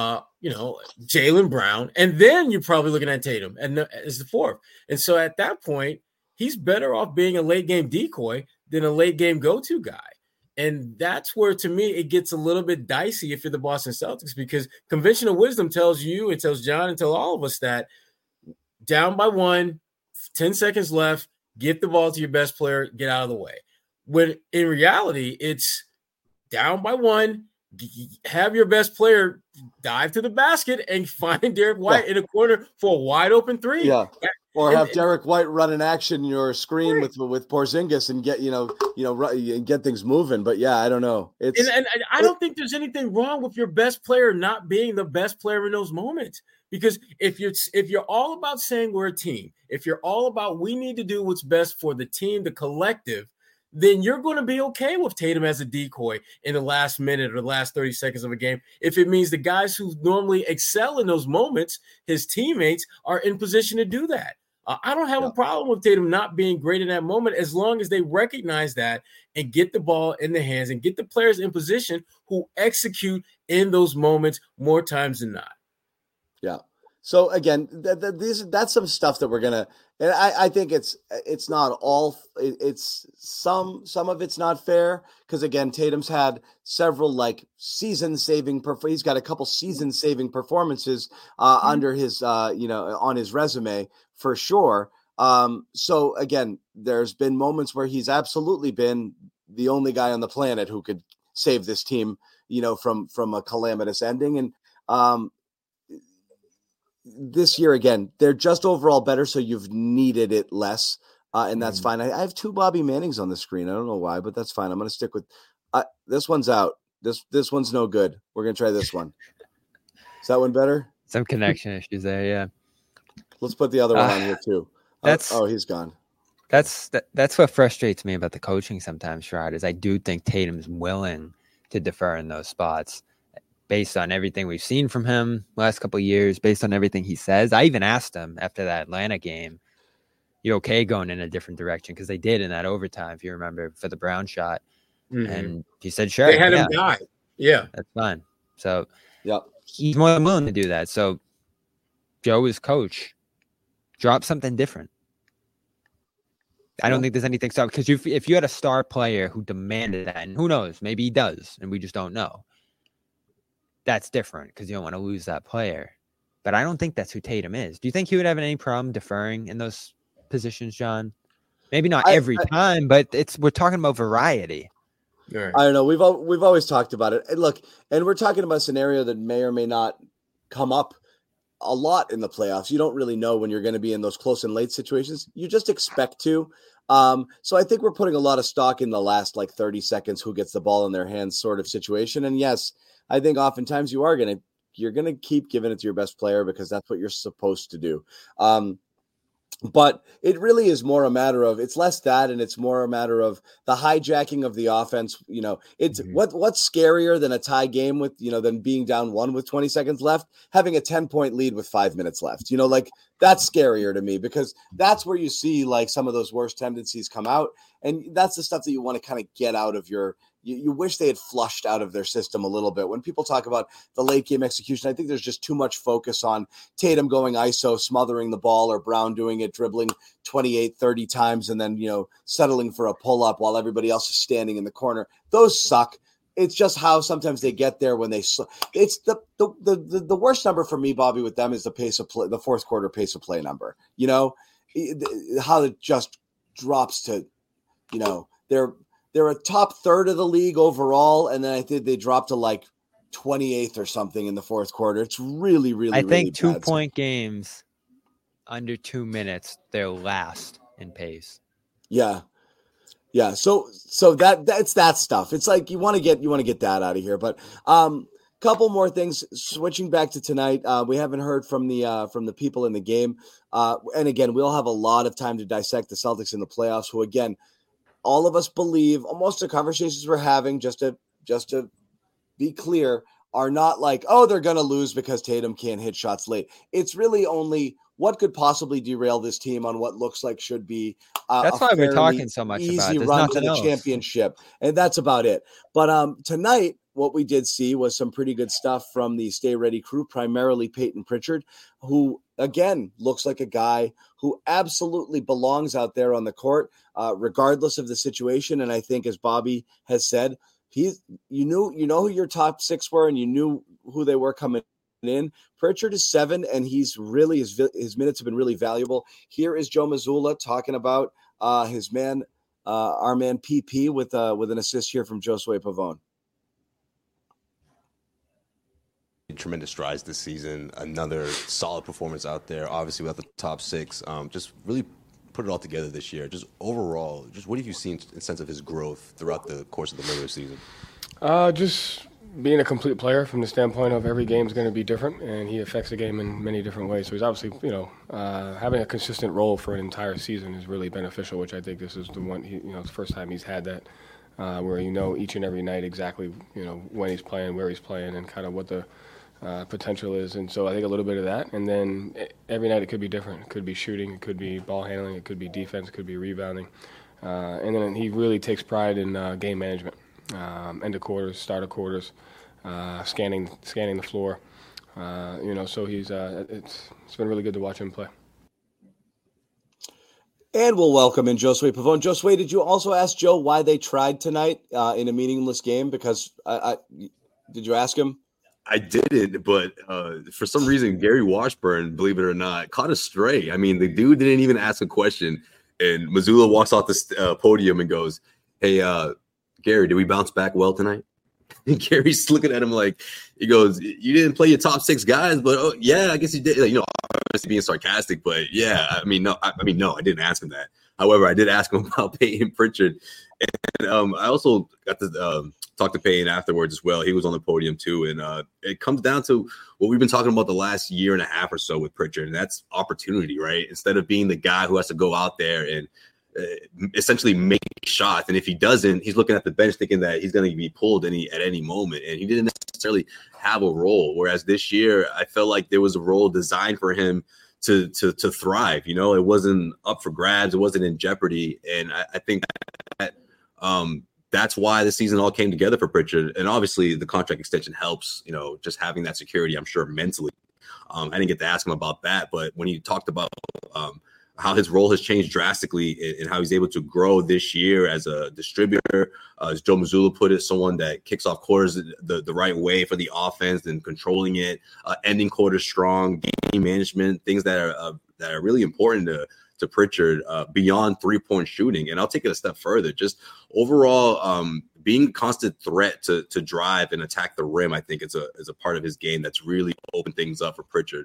Jaylen Brown, and then you're probably looking at Tatum as the fourth. And so at that point, he's better off being a late game decoy than a late game go-to guy. And that's where, to me, it gets a little bit dicey if you're the Boston Celtics, because conventional wisdom tells you, it tells John, and tells all of us that down by 1, 10 seconds left, get the ball to your best player, get out of the way. When in reality, it's down by 1, have your best player dive to the basket and find Derek White in a corner for a wide open 3. Yeah. Or have Derek White run an action your screen with Porzingis and get and get things moving. But yeah, I don't know. And I don't think there's anything wrong with your best player not being the best player in those moments. Because if you're all about saying we're a team, if you're all about we need to do what's best for the team, the collective, then you're going to be okay with Tatum as a decoy in the last minute or the last 30 seconds of a game. If it means the guys who normally excel in those moments, his teammates, are in position to do that. I don't have a problem with Tatum not being great in that moment, as long as they recognize that and get the ball in the hands and get the players in position who execute in those moments more times than not. Yeah. So again, that's some stuff that we're gonna. And I think it's not all. It's some of it's not fair because again, Tatum's had several like season-saving. He's got a couple season-saving performances under his on his resume for sure. So again, there's been moments where he's absolutely been the only guy on the planet who could save this team, from a calamitous ending. And this year, again, they're just overall better. So you've needed it less. And that's fine. I have 2 Bobby Mannings on the screen. I don't know why, but that's fine. I'm going to stick with this one's out. This one's no good. We're going to try this one. Is that one better? Some connection issues there. Yeah. Let's put the other one on here too. He's gone. That's what frustrates me about the coaching sometimes, Sherrod, is I do think Tatum's willing to defer in those spots based on everything we've seen from him last couple of years, based on everything he says. I even asked him after that Atlanta game, you okay going in a different direction? Because they did in that overtime, if you remember, for the Brown shot. Mm-hmm. And he said, sure. They had him die. Yeah. That's fine. So yep. He's more than willing to do that. So Joe is coach. Drop something different. I don't think there's anything so because if you had a star player who demanded that, and who knows, maybe he does, and we just don't know. That's different because you don't want to lose that player. But I don't think that's who Tatum is. Do you think he would have any problem deferring in those positions, John? Maybe not every time, but we're talking about variety. Right. I don't know. We've always talked about it. And look, and we're talking about a scenario that may or may not come up a lot in the playoffs. You don't really know when you're going to be in those close and late situations. You just expect to. So I think we're putting a lot of stock in the last 30 seconds, who gets the ball in their hands sort of situation. And yes, I think oftentimes you're going to keep giving it to your best player because that's what you're supposed to do. But it really is more a matter of, it's less that, and it's more a matter of the hijacking of the offense. It's what's scarier than a tie game with, than being down 1 with 20 seconds left, having a 10-point lead with 5 minutes left, that's scarier to me because that's where you see some of those worst tendencies come out. And that's the stuff that you want to kind of get out of you wish they had flushed out of their system a little bit. When people talk about the late game execution, I think there's just too much focus on Tatum going ISO, smothering the ball, or Brown doing it, dribbling 28, 30 times, and then, settling for a pull-up while everybody else is standing in the corner. Those suck. It's just how sometimes they get there when it's the worst number for me, Bobby, with them is the pace of play, the fourth quarter pace of play number, how it just drops to, they're a top third of the league overall. And then I think they dropped to 28th or something in the fourth quarter. It's really, really, I think 2-point games under 2 minutes, they're last in pace. Yeah. Yeah. So that's that stuff. It's you want to get that out of here, but, couple more things, switching back to tonight. We haven't heard from the people in the game. And again, we'll have a lot of time to dissect the Celtics in the playoffs, who again, all of us believe, almost the conversations we're having, just to be clear, are not they're going to lose because Tatum can't hit shots late. It's really only what could possibly derail this team on what looks like should be that's why we're talking so much about it. Run to the championship. And that's about it. But tonight, what we did see was some pretty good stuff from the Stay Ready crew, primarily Peyton Pritchard, who, again, looks like a guy who absolutely belongs out there on the court, regardless of the situation. And I think, as Bobby has said, you know who your top 6 were, and you knew who they were coming in. Pritchard is 7, and he's really his minutes have been really valuable. Here is Joe Mazzulla talking about our man PP with an assist here from Josue Pavone. Tremendous strides this season. Another solid performance out there. Obviously, without the top 6, just really put it all together this year. Just overall, just what have you seen in sense of his growth throughout the course of the regular season? Just being a complete player from the standpoint of every game is going to be different, and he affects the game in many different ways. So he's obviously, having a consistent role for an entire season is really beneficial, which I think this is the one, it's the first time he's had that, where each and every night exactly, when he's playing, where he's playing, and kind of what the potential is. And so I think a little bit of that. And then every night it could be different. It could be shooting, it could be ball handling, it could be defense, it could be rebounding. And then he really takes pride in game management, end of quarters, start of quarters, scanning the floor. So he's it's been really good to watch him play. And we'll welcome in Josue Pavone. Josue, did you also ask Joe why they tried tonight in a meaningless game? Because did you ask him? I didn't, but for some reason, Gary Washburn, believe it or not, caught a stray. I mean, the dude didn't even ask a question, and Mazzulla walks off the podium and goes, "Hey, Gary, did we bounce back well tonight?" And Gary's looking at him like, he goes, "You didn't play your top 6 guys, but yeah, I guess you did." Like, obviously being sarcastic, but yeah, I mean, no, I didn't ask him that. However, I did ask him about Peyton Pritchard, and I also got to talk to Peyton afterwards as well. He was on the podium too, and it comes down to what we've been talking about the last year and a half or so with Pritchard, and that's opportunity, right? Instead of being the guy who has to go out there and essentially make shots, and if he doesn't, he's looking at the bench thinking that he's going to be pulled at any moment, and he didn't necessarily have a role. Whereas this year, I felt like there was a role designed for him to thrive. It wasn't up for grabs, it wasn't in jeopardy, and I think that that's why the season all came together for Pritchard. And obviously, the contract extension helps. Just having that security, I'm sure mentally. I didn't get to ask him about that, but when he talked about how his role has changed drastically and how he's able to grow this year as a distributor, as Joe Mazzulla put it, someone that kicks off quarters the right way for the offense and controlling it, ending quarters strong, game management, things that are really important to Pritchard beyond 3-point shooting. And I'll take it a step further. Just overall, being a constant threat to drive and attack the rim, I think is a part of his game that's really opened things up for Pritchard.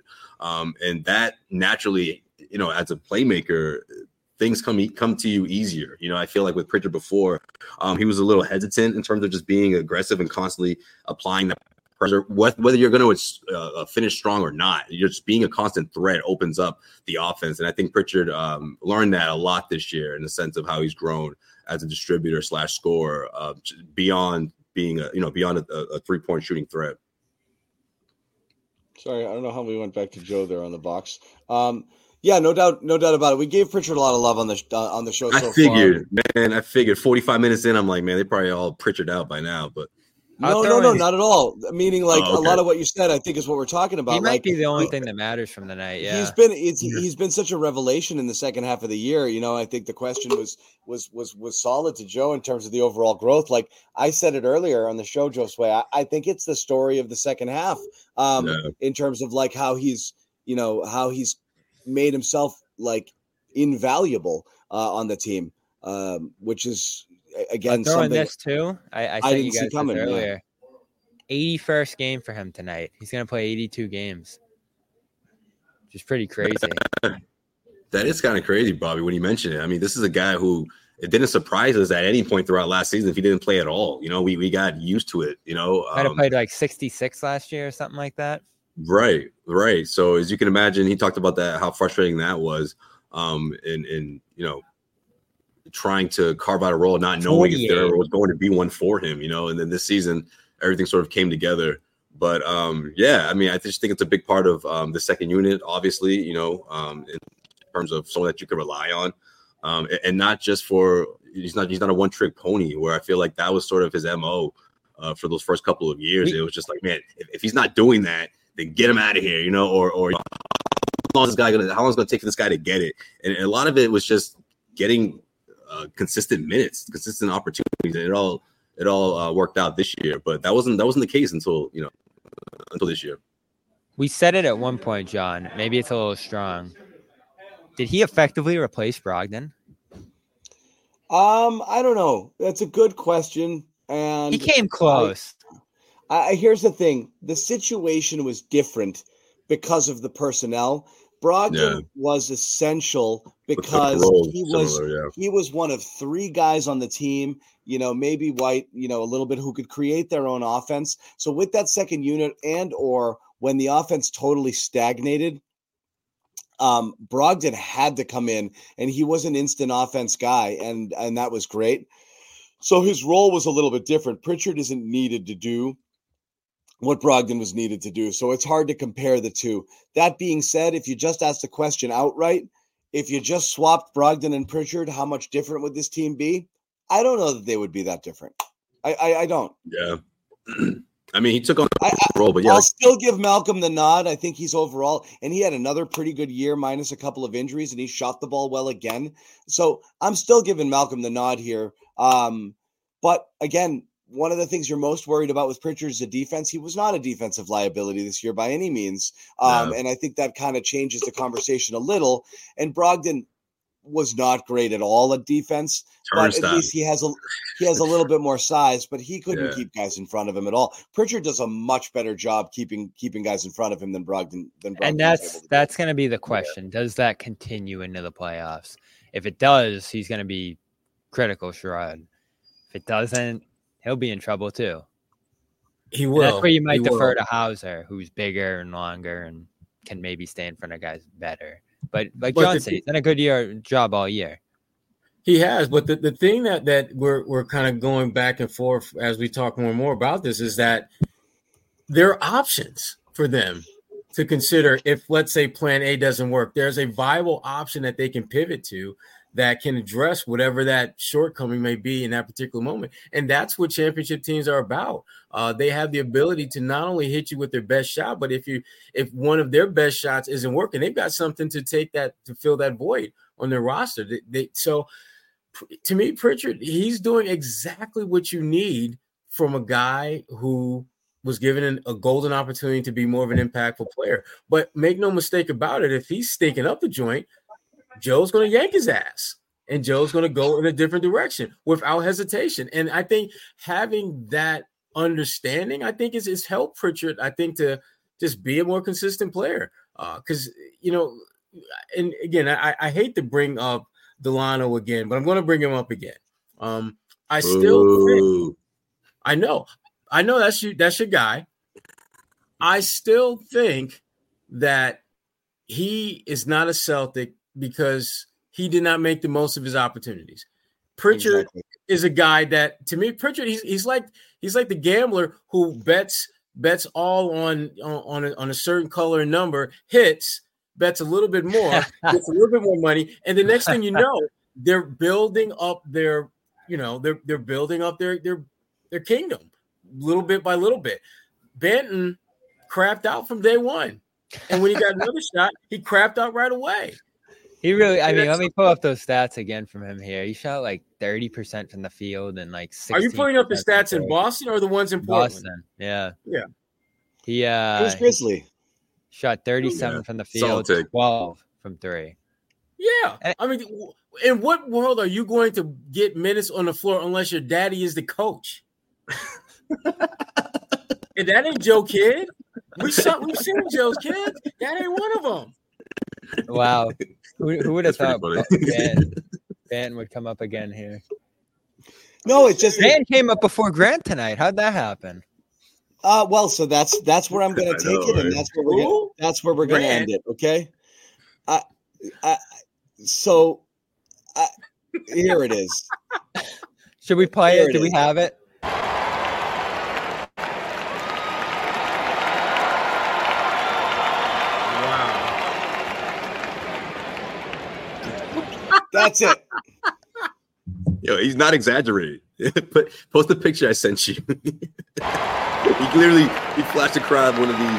And that naturally, as a playmaker, things come to you easier. I feel like with Pritchard before, he was a little hesitant in terms of just being aggressive and constantly applying that pressure, whether you're going to finish strong or not. You're just being a constant threat opens up the offense. And I think Pritchard learned that a lot this year in the sense of how he's grown as a distributor / scorer beyond being beyond a 3-point shooting threat. Sorry, I don't know how we went back to Joe there on the box. Yeah, no doubt about it. We gave Pritchard a lot of love on the show. I figured 45 minutes in, I'm like, man, they probably all Pritchard out by now, but no, not at all. Meaning, a lot of what you said, I think, is what we're talking about. He might be the only thing that matters from the night. Yeah, he's been such a revelation in the second half of the year. I think the question was solid to Joe in terms of the overall growth. Like I said it earlier on the show, Josue, I think it's the story of the second half. In terms of how he's made himself invaluable on the team, which is. Again, throwing this too. I said you guys coming earlier. 81st game for him tonight. He's going to play 82 games, which is pretty crazy. That is kind of crazy, Bobby, when you mention it. I mean, this is a guy who it didn't surprise us at any point throughout last season if he didn't play at all. We got used to it. Might have played 66 last year or something like that. Right. So as you can imagine, he talked about that, how frustrating that was. In trying to carve out a role, not knowing if there was going to be one for him, and then this season, everything sort of came together. But I just think it's a big part of the second unit, obviously, in terms of someone that you can rely on, and not just he's not a one-trick pony, where I feel like that was sort of his MO for those first couple of years. It was just like, man, if he's not doing that, then get him out of here, or how long is it going to take for this guy to get it? And a lot of it was just getting consistent minutes, consistent opportunities, and it all worked out this year. But that wasn't the case until this year. We said it at one point, John. Maybe it's a little strong. Did he effectively replace Brogdon? I don't know. That's a good question, and he came close. Here's the thing: the situation was different because of the personnel. Brogdon was essential because he was one of 3 guys on the team, maybe White, a little bit, who could create their own offense. So with that second unit or when the offense totally stagnated, Brogdon had to come in, and he was an instant offense guy, and that was great. So his role was a little bit different. Pritchard isn't needed to do what Brogdon was needed to do. So it's hard to compare the two. That being said, if you just asked the question outright, if you just swapped Brogdon and Pritchard, how much different would this team be? I don't know that they would be that different. I don't. Yeah. I mean, he took on the role, but yeah. I'll still give Malcolm the nod. I think he's overall, and he had another pretty good year minus a couple of injuries, and he shot the ball well again. So I'm still giving Malcolm the nod here. But again, one of the things you're most worried about with Pritchard is the defense. He was not a defensive liability this year by any means. And I think that kind of changes the conversation a little. And Brogdon was not great at all at defense, but at least he has a little bit more size, but he couldn't keep guys in front of him at all. Pritchard does a much better job keeping guys in front of him than Brogdon. And that's going to be the question. Does that continue into the playoffs? If it does, he's going to be critical, Sherrod. If it doesn't, he'll be in trouble too. He will. And that's where you might defer to Hauser, who's bigger and longer and can maybe stay in front of guys better. But like John said, he's done a good job all year. He has, but the thing that we're kind of going back and forth as we talk more and more about this is that there are options for them to consider if, let's say, plan A doesn't work. There's a viable option that they can pivot to that can address whatever that shortcoming may be in that particular moment. And that's what championship teams are about. They have the ability to not only hit you with their best shot, but if one of their best shots isn't working, they've got something to to fill that void on their roster. So to me, Pritchard, he's doing exactly what you need from a guy who was given a golden opportunity to be more of an impactful player. But make no mistake about it, if he's stinking up the joint, Joe's going to yank his ass, and Joe's going to go in a different direction without hesitation. And I think having that understanding, I think, is helped Pritchard, I think, to just be a more consistent player. Because, and again, I hate to bring up Delano again, but I'm going to bring him up again. I still think, I know that's your guy. I still think that he is not a Celtic because he did not make the most of his opportunities. Pritchard is a guy that, to me, Pritchard, he's like the gambler who bets all on a certain color and number, hits, bets a little bit more, gets a little bit more money, and the next thing you know, they're building up their kingdom little bit by little bit. Banton crapped out from day one, and when he got another shot, he crapped out right away. He really, let me pull up those stats again from him here. He shot like 30% from the field and like 60%. Are you pulling up the stats in Boston or the ones in Portland? Boston, yeah. He was Grizzly. Shot 37 from the field, 12 from three. Yeah. I mean, in what world are you going to get minutes on the floor unless your daddy is the coach? And that ain't Joe Kidd. We've seen Joe's kids. That ain't one of them. Wow. Who would have thought Van would come up again here? No, it's just Van came up before Grant tonight. How'd that happen? Well, so that's where I'm going to take it, and that's where we're going to end it. Okay. So here it is. Should we play it? Do we have it? That's it. Yo, he's not exaggerating. Post the picture I sent you. He flashed the crowd one of these.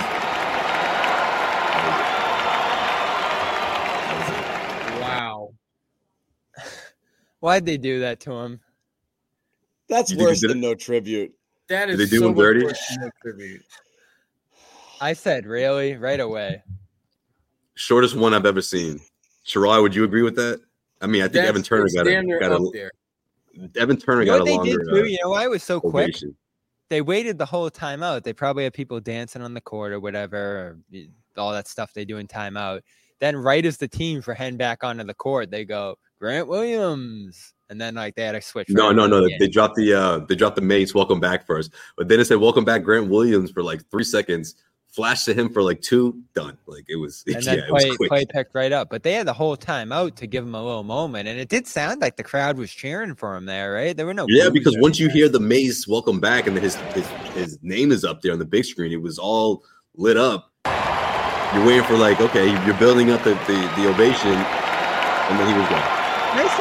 Wow. Why'd they do that to him? That's worse than no tribute. That is Did they do him dirty? Worse than no tribute. I said, really? Right away. Shortest one I've ever seen. Shirai, would you agree with that? I mean, I think Evan Turner got a Evan Turner got a longer. Did too, why it was so quick? They waited the whole timeout. They probably had people dancing on the court or whatever, or all that stuff they do in timeout. Then, right as the teams were heading back onto the court, they go Grant Williams, and then like they had a switch. No. They dropped the mates. Welcome back first, but then it said welcome back Grant Williams for like 3 seconds. Flash to him for like 2, done. Like it was, and then play picked right up. But they had the whole time out to give him a little moment, and it did sound like the crowd was cheering for him there, right? There were no because once you hear the Mace welcome back and his name is up there on the big screen, it was all lit up. You're waiting for like, okay, you're building up the ovation, and then he was gone. Nice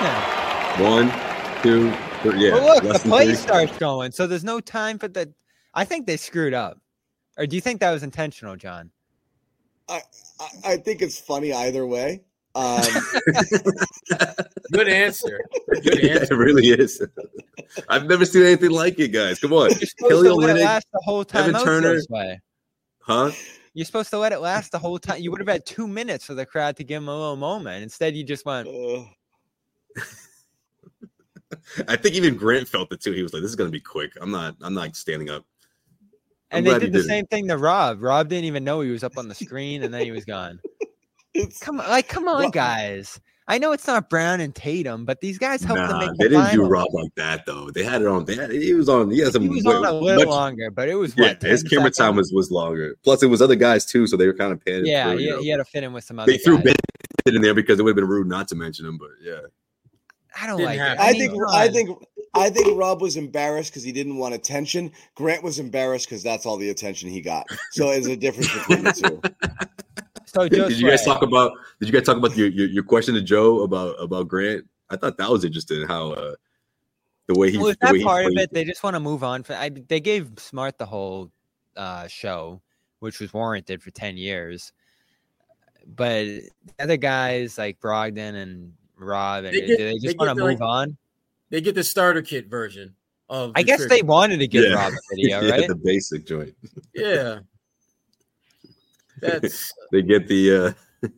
little ovation. 1, 2, 3, yeah. But look, the play starts going, so there's no time for the. I think they screwed up. Or do you think that was intentional, John? I think it's funny either way. Good answer. It really is. I've never seen anything like it, guys. Come on. Kelly Olynyk, last the whole time Evan Turner. Huh? You're supposed to let it last the whole time. You would have had 2 minutes for the crowd to give him a little moment. Instead, you just went. I think even Grant felt it too. He was like, "This is going to be quick. I'm not standing up." And they did the same thing to Rob. Rob didn't even know he was up on the screen, and then he was gone. Come on, guys. I know it's not Brown and Tatum, but these guys helped them make the they didn't finals. Do Rob like that though. They had it on. He was on. He had some. He was on a little longer, but it was his camera time was longer. Plus, it was other guys too, so they were kind of paying. Yeah, he had to fit in with some other. They threw Ben in there because it would have been rude not to mention him, but yeah. I don't like it. I think Rob was embarrassed because he didn't want attention. Grant was embarrassed because that's all the attention he got. So there's a difference between the two. So did you guys talk about your question to Joe about Grant? I thought that was interesting how the way he was that part of it. They just want to move on. They gave Smart the whole show, which was warranted for 10 years. But other guys like Brogdon and Rob, and they just want to move on. They get the starter kit version of. I guess they wanted to give Rob a video, right? The basic joint. Yeah. They get the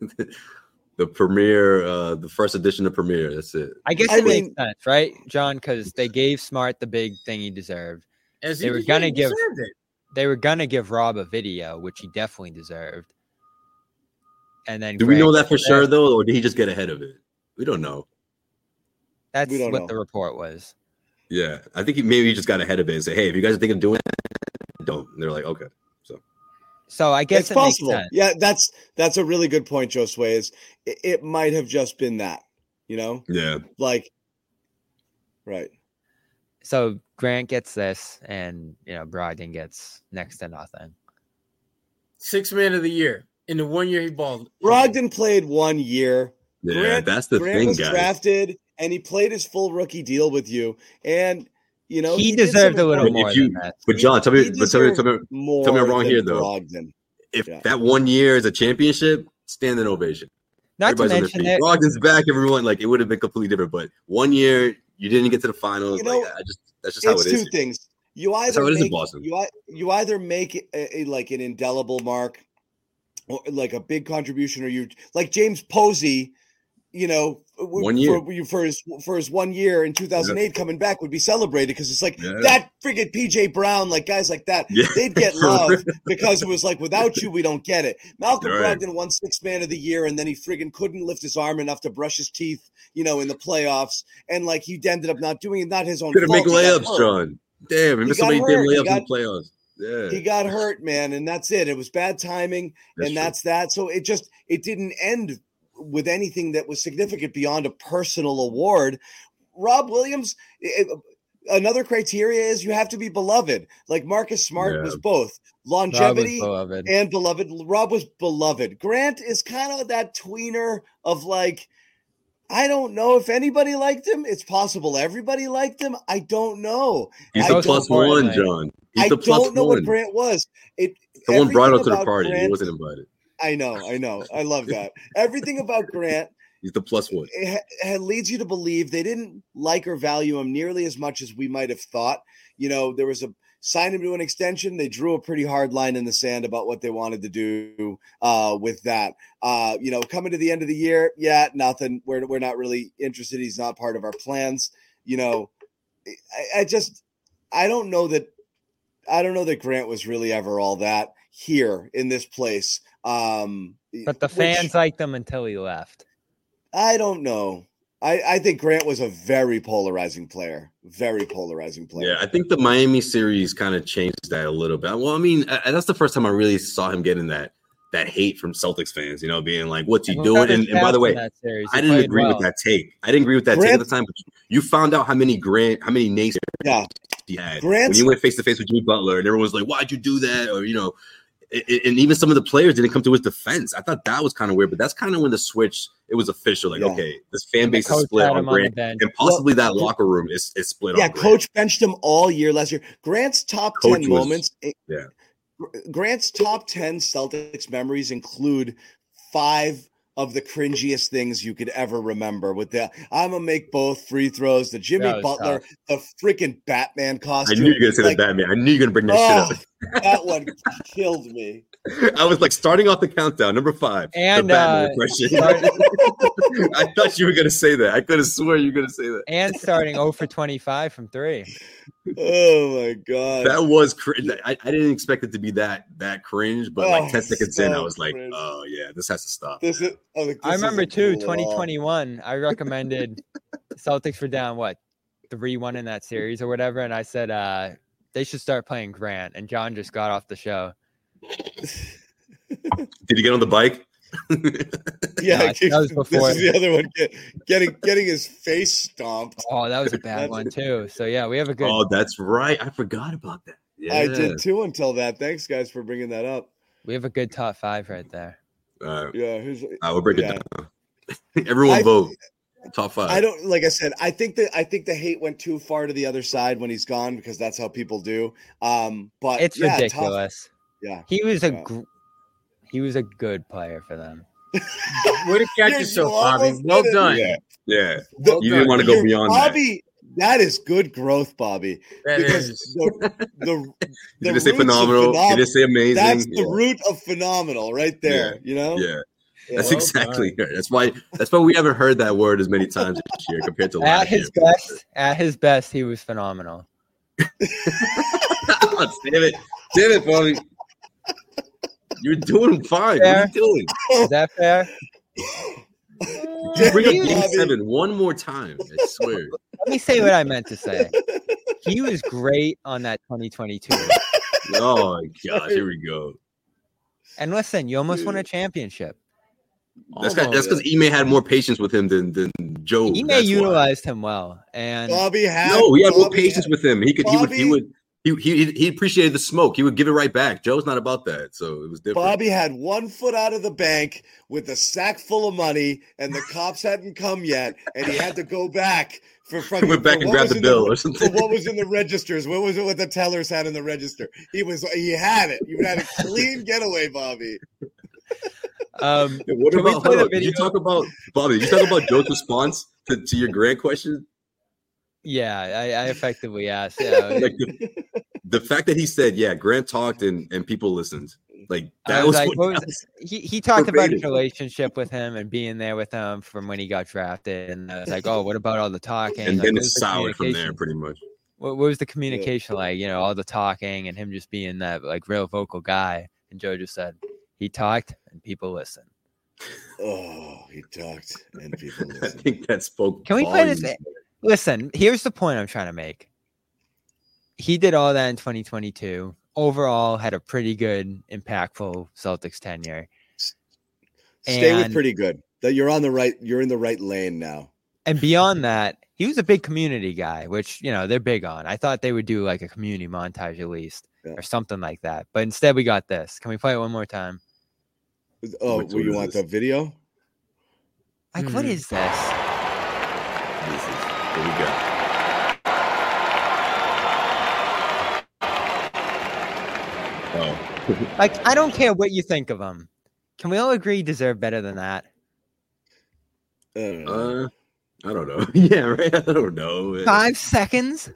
premiere, the first edition of Premiere. That's it. I guess it makes sense, right, John? Because they gave Smart the big thing he deserved. They were gonna give Rob a video, which he definitely deserved. And then do we know that for sure though, or did he just get ahead of it? We don't know. That's what the report was. Yeah, I think maybe he just got ahead of it and said, "Hey, if you guys are thinking of doing it, don't." And they're like, "Okay." So I guess it's possible. Yeah, that's a really good point, Josue. It might have just been that, you know? Yeah. Like, right. So Grant gets this, and Brogdon gets next to nothing. 6th man of the year in the 1 year he balled. Brogdon played 1 year. Yeah, that's the Grant thing, was guys. Drafted, and he played his full rookie deal with you, and. He deserved a little more than that. But John, tell me I'm wrong here, though. Brogdon. If that 1 year is a championship, standing ovation. Not to mention that Brogdon's back, everyone. Like, it would have been completely different. But 1 year, you didn't get to the finals. That's just how it is. It's two things. You either make an indelible mark, or like a big contribution, or you like James Posey. 1 year for his 1 year in 2008 coming back would be celebrated because it's like that friggin' PJ Brown, like guys like that, they'd get love because it was like, without you, we don't get it. Malcolm Brogdon won 6th man of the year, and then he friggin' couldn't lift his arm enough to brush his teeth, in the playoffs, and like he ended up not doing it, not his own fault. Couldn't make layups, John. Damn, he missed so many damn layups in the playoffs. Yeah. He got hurt, man, and that's it. It was bad timing, that's that. So it didn't end with anything that was significant beyond a personal award. Rob Williams, another criteria is you have to be beloved. Like Marcus Smart was both longevity and beloved. Rob was beloved. Grant is kind of that tweener of like, I don't know if anybody liked him. It's possible everybody liked him. I don't know. He's the plus one, John. He's the plus one. I don't know what Grant was. Someone brought him to the party. He wasn't invited. I know. I love that. Everything about Grant. He's the plus one. It leads you to believe they didn't like or value him nearly as much as we might have thought. There was sign him to an extension. They drew a pretty hard line in the sand about what they wanted to do with that. Coming to the end of the year, nothing. We're not really interested. He's not part of our plans. I don't know that Grant was really ever all that here in this place. But the fans liked him until he left. I don't know. I think Grant was a very polarizing player. Yeah, I think the Miami series kind of changed that a little bit. Well, I mean, that's the first time I really saw him getting that hate from Celtics fans, being like, what's he doing? And by the way, I didn't agree with that take. I didn't agree with that take at the time, but you found out how many naysayers he had. When you went face to face with Jimmy Butler and everyone was like, why'd you do that? Or, and even some of the players didn't come to his defense. I thought that was kind of weird, but that's kind of when the switch, it was official. Like, okay, this fan base is split on Grant, and possibly that locker room is split on Grant. Yeah, coach benched him all year last year. Grant's top 10 moments. Yeah. Grant's top 10 Celtics memories include 5 of the cringiest things you could ever remember. With the I'm gonna make both free throws, the Jimmy Butler, the freaking Batman costume. I knew you were gonna say the Batman. I knew you were gonna bring that shit up. That one killed me. I was like starting off the countdown, number 5. And the Batman question. I thought you were gonna say that. I could have swore you were gonna say that. And starting 0 for 25 from 3. Oh my god, that was cringe. I didn't expect it to be that cringe, but like 10 seconds in, I was like, cringe. oh yeah, this has to stop. I remember too, 2021. I recommended Celtics were down 3-1 in that series or whatever, and I said they should start playing Grant, and John just got off the show. Did he get on the bike? Yeah, that was before. This is the other one. Getting his face stomped. Oh, that was a bad one too. So yeah, we have a good. Oh, that's right. I forgot about that. Yeah. I did too until that. Thanks, guys, for bringing that up. We have a good top 5 right there. Yeah, we'll break it down. Everyone vote. Top 5. I don't like I said. I think the hate went too far to the other side when he's gone because that's how people do. But it's ridiculous. He was a good player for them. Way to catch yourself, Bobby. Well done. Yeah. You didn't want to go beyond Bobby, that is good growth, Bobby. You didn't say phenomenal. You didn't say amazing. That's the root of phenomenal right there. You know? Yeah. That's exactly right. That's why we haven't heard that word as many times this year compared to last year. At his best, he was phenomenal. Damn it, Bobby. You're doing fine. Fair. What are you doing? Is that fair? You bring up Game 7 one more time. I swear. Let me say what I meant to say. He was great on that 2022. Oh my gosh, here we go. And listen, you almost won a championship. That's because Ime had more patience with him than Joe. Ime utilized him well, and Bobby had more patience with him. He appreciated the smoke. He would give it right back. Joe's not about that, so it was different. Bobby had 1 foot out of the bank with a sack full of money, and the cops hadn't come yet, and he had to go back he went back and grabbed the bill or something. What was in the registers? What was it? What the tellers had in the register? He had it. You had a clean getaway, Bobby. What about? Did you talk about Bobby? Did you talk about Joe's response to your Grant question? Yeah, I effectively asked. Yeah. Like the fact that he said, "Yeah, Grant talked and people listened." Like that was he talked about his relationship with him and being there with him from when he got drafted, and I was like, "Oh, what about all the talking?" And then it's soured from there, pretty much. What was the communication like? You know, all the talking and him just being that like real vocal guy. And Joe just said he talked and people listened. Oh, he talked and people listened. I think that spoke. Can we play this? Listen, here's the point I'm trying to make. He did all that in 2022. Overall, had a pretty good, impactful Celtics tenure. Stay with pretty good. That you're in the right lane now. And beyond that, he was a big community guy, which, you know, they're big on. I thought they would do like a community montage at least or something like that. But instead we got this. Can we play it one more time? Oh, you want the video? Like, what is this? Here we go. Oh. Like, I don't care what you think of him. Can we all agree he deserved better than that? I don't know. Yeah, right. I don't know. 5 seconds?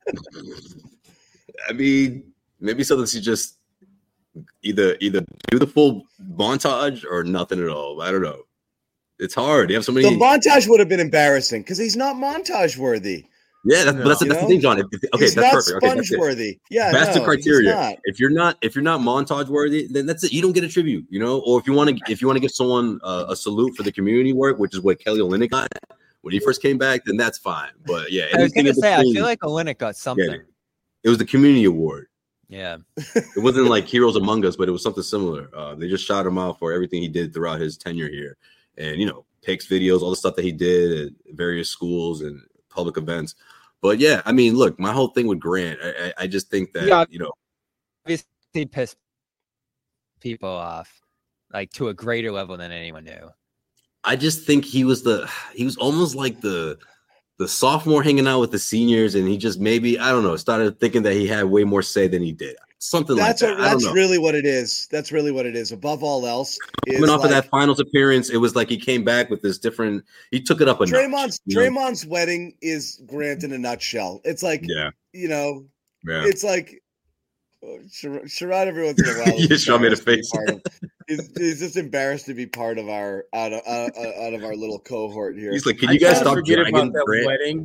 I mean, maybe something you just either do the full montage or nothing at all. I don't know. It's hard. You have so many. The montage would have been embarrassing because he's not montage worthy. Yeah, that's the thing, John. He's that's not perfect. Sponge worthy. Yeah, that's the criteria. If you're not montage worthy, then that's it. You don't get a tribute, you know. Or if you want to give someone a salute for the community work, which is what Kelly Olynyk got when he first came back, then that's fine. But yeah, I was gonna say, I feel like Olynyk got something. Yeah, it was the community award. Yeah, it wasn't like Heroes Among Us, but it was something similar. They just shot him out for everything he did throughout his tenure here, and you know, pics, videos, all the stuff that he did at various schools and public events. But yeah, I mean, look, my whole thing with Grant, I just think that, you know, obviously pissed people off like to a greater level than anyone knew. I just think he was almost like the sophomore hanging out with the seniors, and he just maybe, I don't know, started thinking that he had way more say than he did. Something like that. That's really what it is. That's really what it is. Above all else, coming off of that finals appearance, it was like he came back with this different. He took it up a notch. Draymond's wedding is Grant in a nutshell. It's like, it's like Sherrod every once in a while. You show me the face. He's just embarrassed to be part of our out of our little cohort here. He's like, can you guys stop dragging that wedding?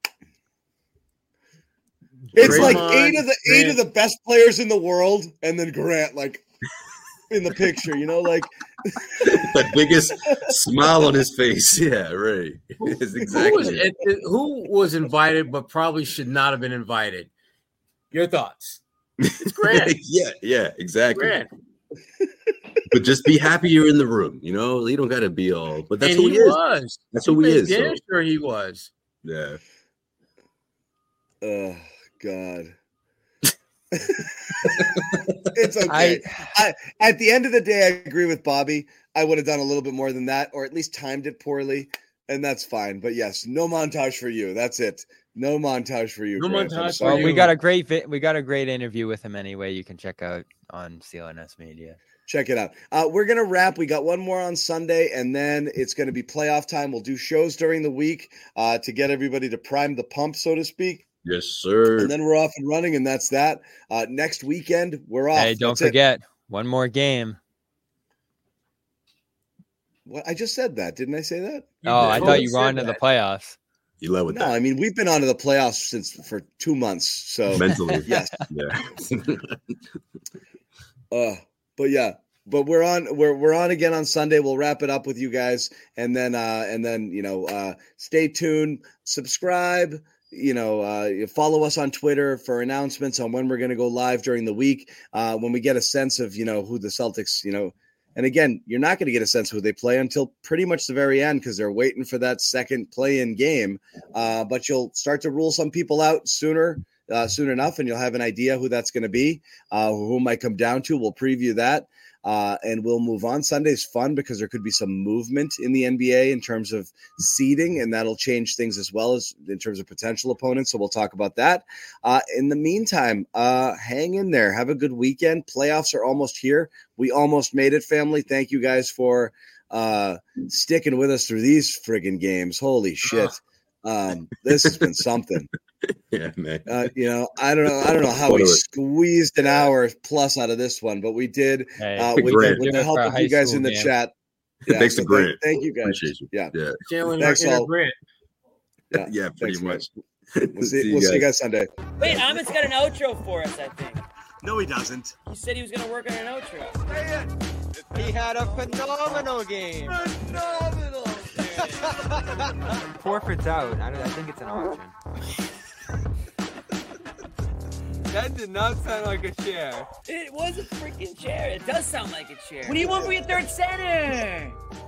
It's Draymond, like eight of the best players in the world, and then Grant like in the picture, like the biggest smile on his face. Yeah, right. Who was invited but probably should not have been invited? Your thoughts? It's Grant. yeah, exactly. Grant. But just be happy you're in the room. You don't got to be all. But that's who he is. That's who he is. Yeah, sure he was. Yeah. Oh God. It's okay. At the end of the day, I agree with Bobby. I would have done a little bit more than that, or at least timed it poorly, and that's fine. But yes, no montage for you. That's it. No montage for you. No Grant. montage. Well, we got a great interview with him anyway. You can check out on CLNS Media. Check it out. We're going to wrap. We got one more on Sunday, and then it's going to be playoff time. We'll do shows during the week to get everybody to prime the pump, so to speak. Yes, sir. And then we're off and running, and that's that. Next weekend, we're off. Hey, don't forget, one more game. What? I just said that. Didn't I say that? I thought you were on to the playoffs. You love with that. No, I mean, we've been on to the playoffs for 2 months. So mentally. Yes. Yeah. But we're on again on Sunday. We'll wrap it up with you guys, and then stay tuned, subscribe, follow us on Twitter for announcements on when we're going to go live during the week. When we get a sense of who the Celtics, and again, you're not going to get a sense of who they play until pretty much the very end because they're waiting for that second play-in game. But you'll start to rule some people out soon enough, and you'll have an idea who that's going to be, who might come down to. We'll preview that, and we'll move on. Sunday's fun because there could be some movement in the NBA in terms of seeding, and that'll change things as well as in terms of potential opponents. So we'll talk about that. In the meantime, hang in there. Have a good weekend. Playoffs are almost here. We almost made it, family. Thank you guys for sticking with us through these friggin' games. Holy shit. This has been something. Yeah, man. I don't know how we squeezed an hour plus out of this one, but we did with the help of you guys in the chat. Yeah, thanks to Grant. Thank you guys. Appreciate you. Yeah. Thanks all. Grant. Yeah, pretty much. We'll see you guys Sunday. Wait, Amit's got an outro for us, I think. No, he doesn't. He said he was going to work on an outro. He had a phenomenal game. Forfeit's out. I think it's an option. That did not sound like a chair. It was a freaking chair. It does sound like a chair. What do you want for your third center?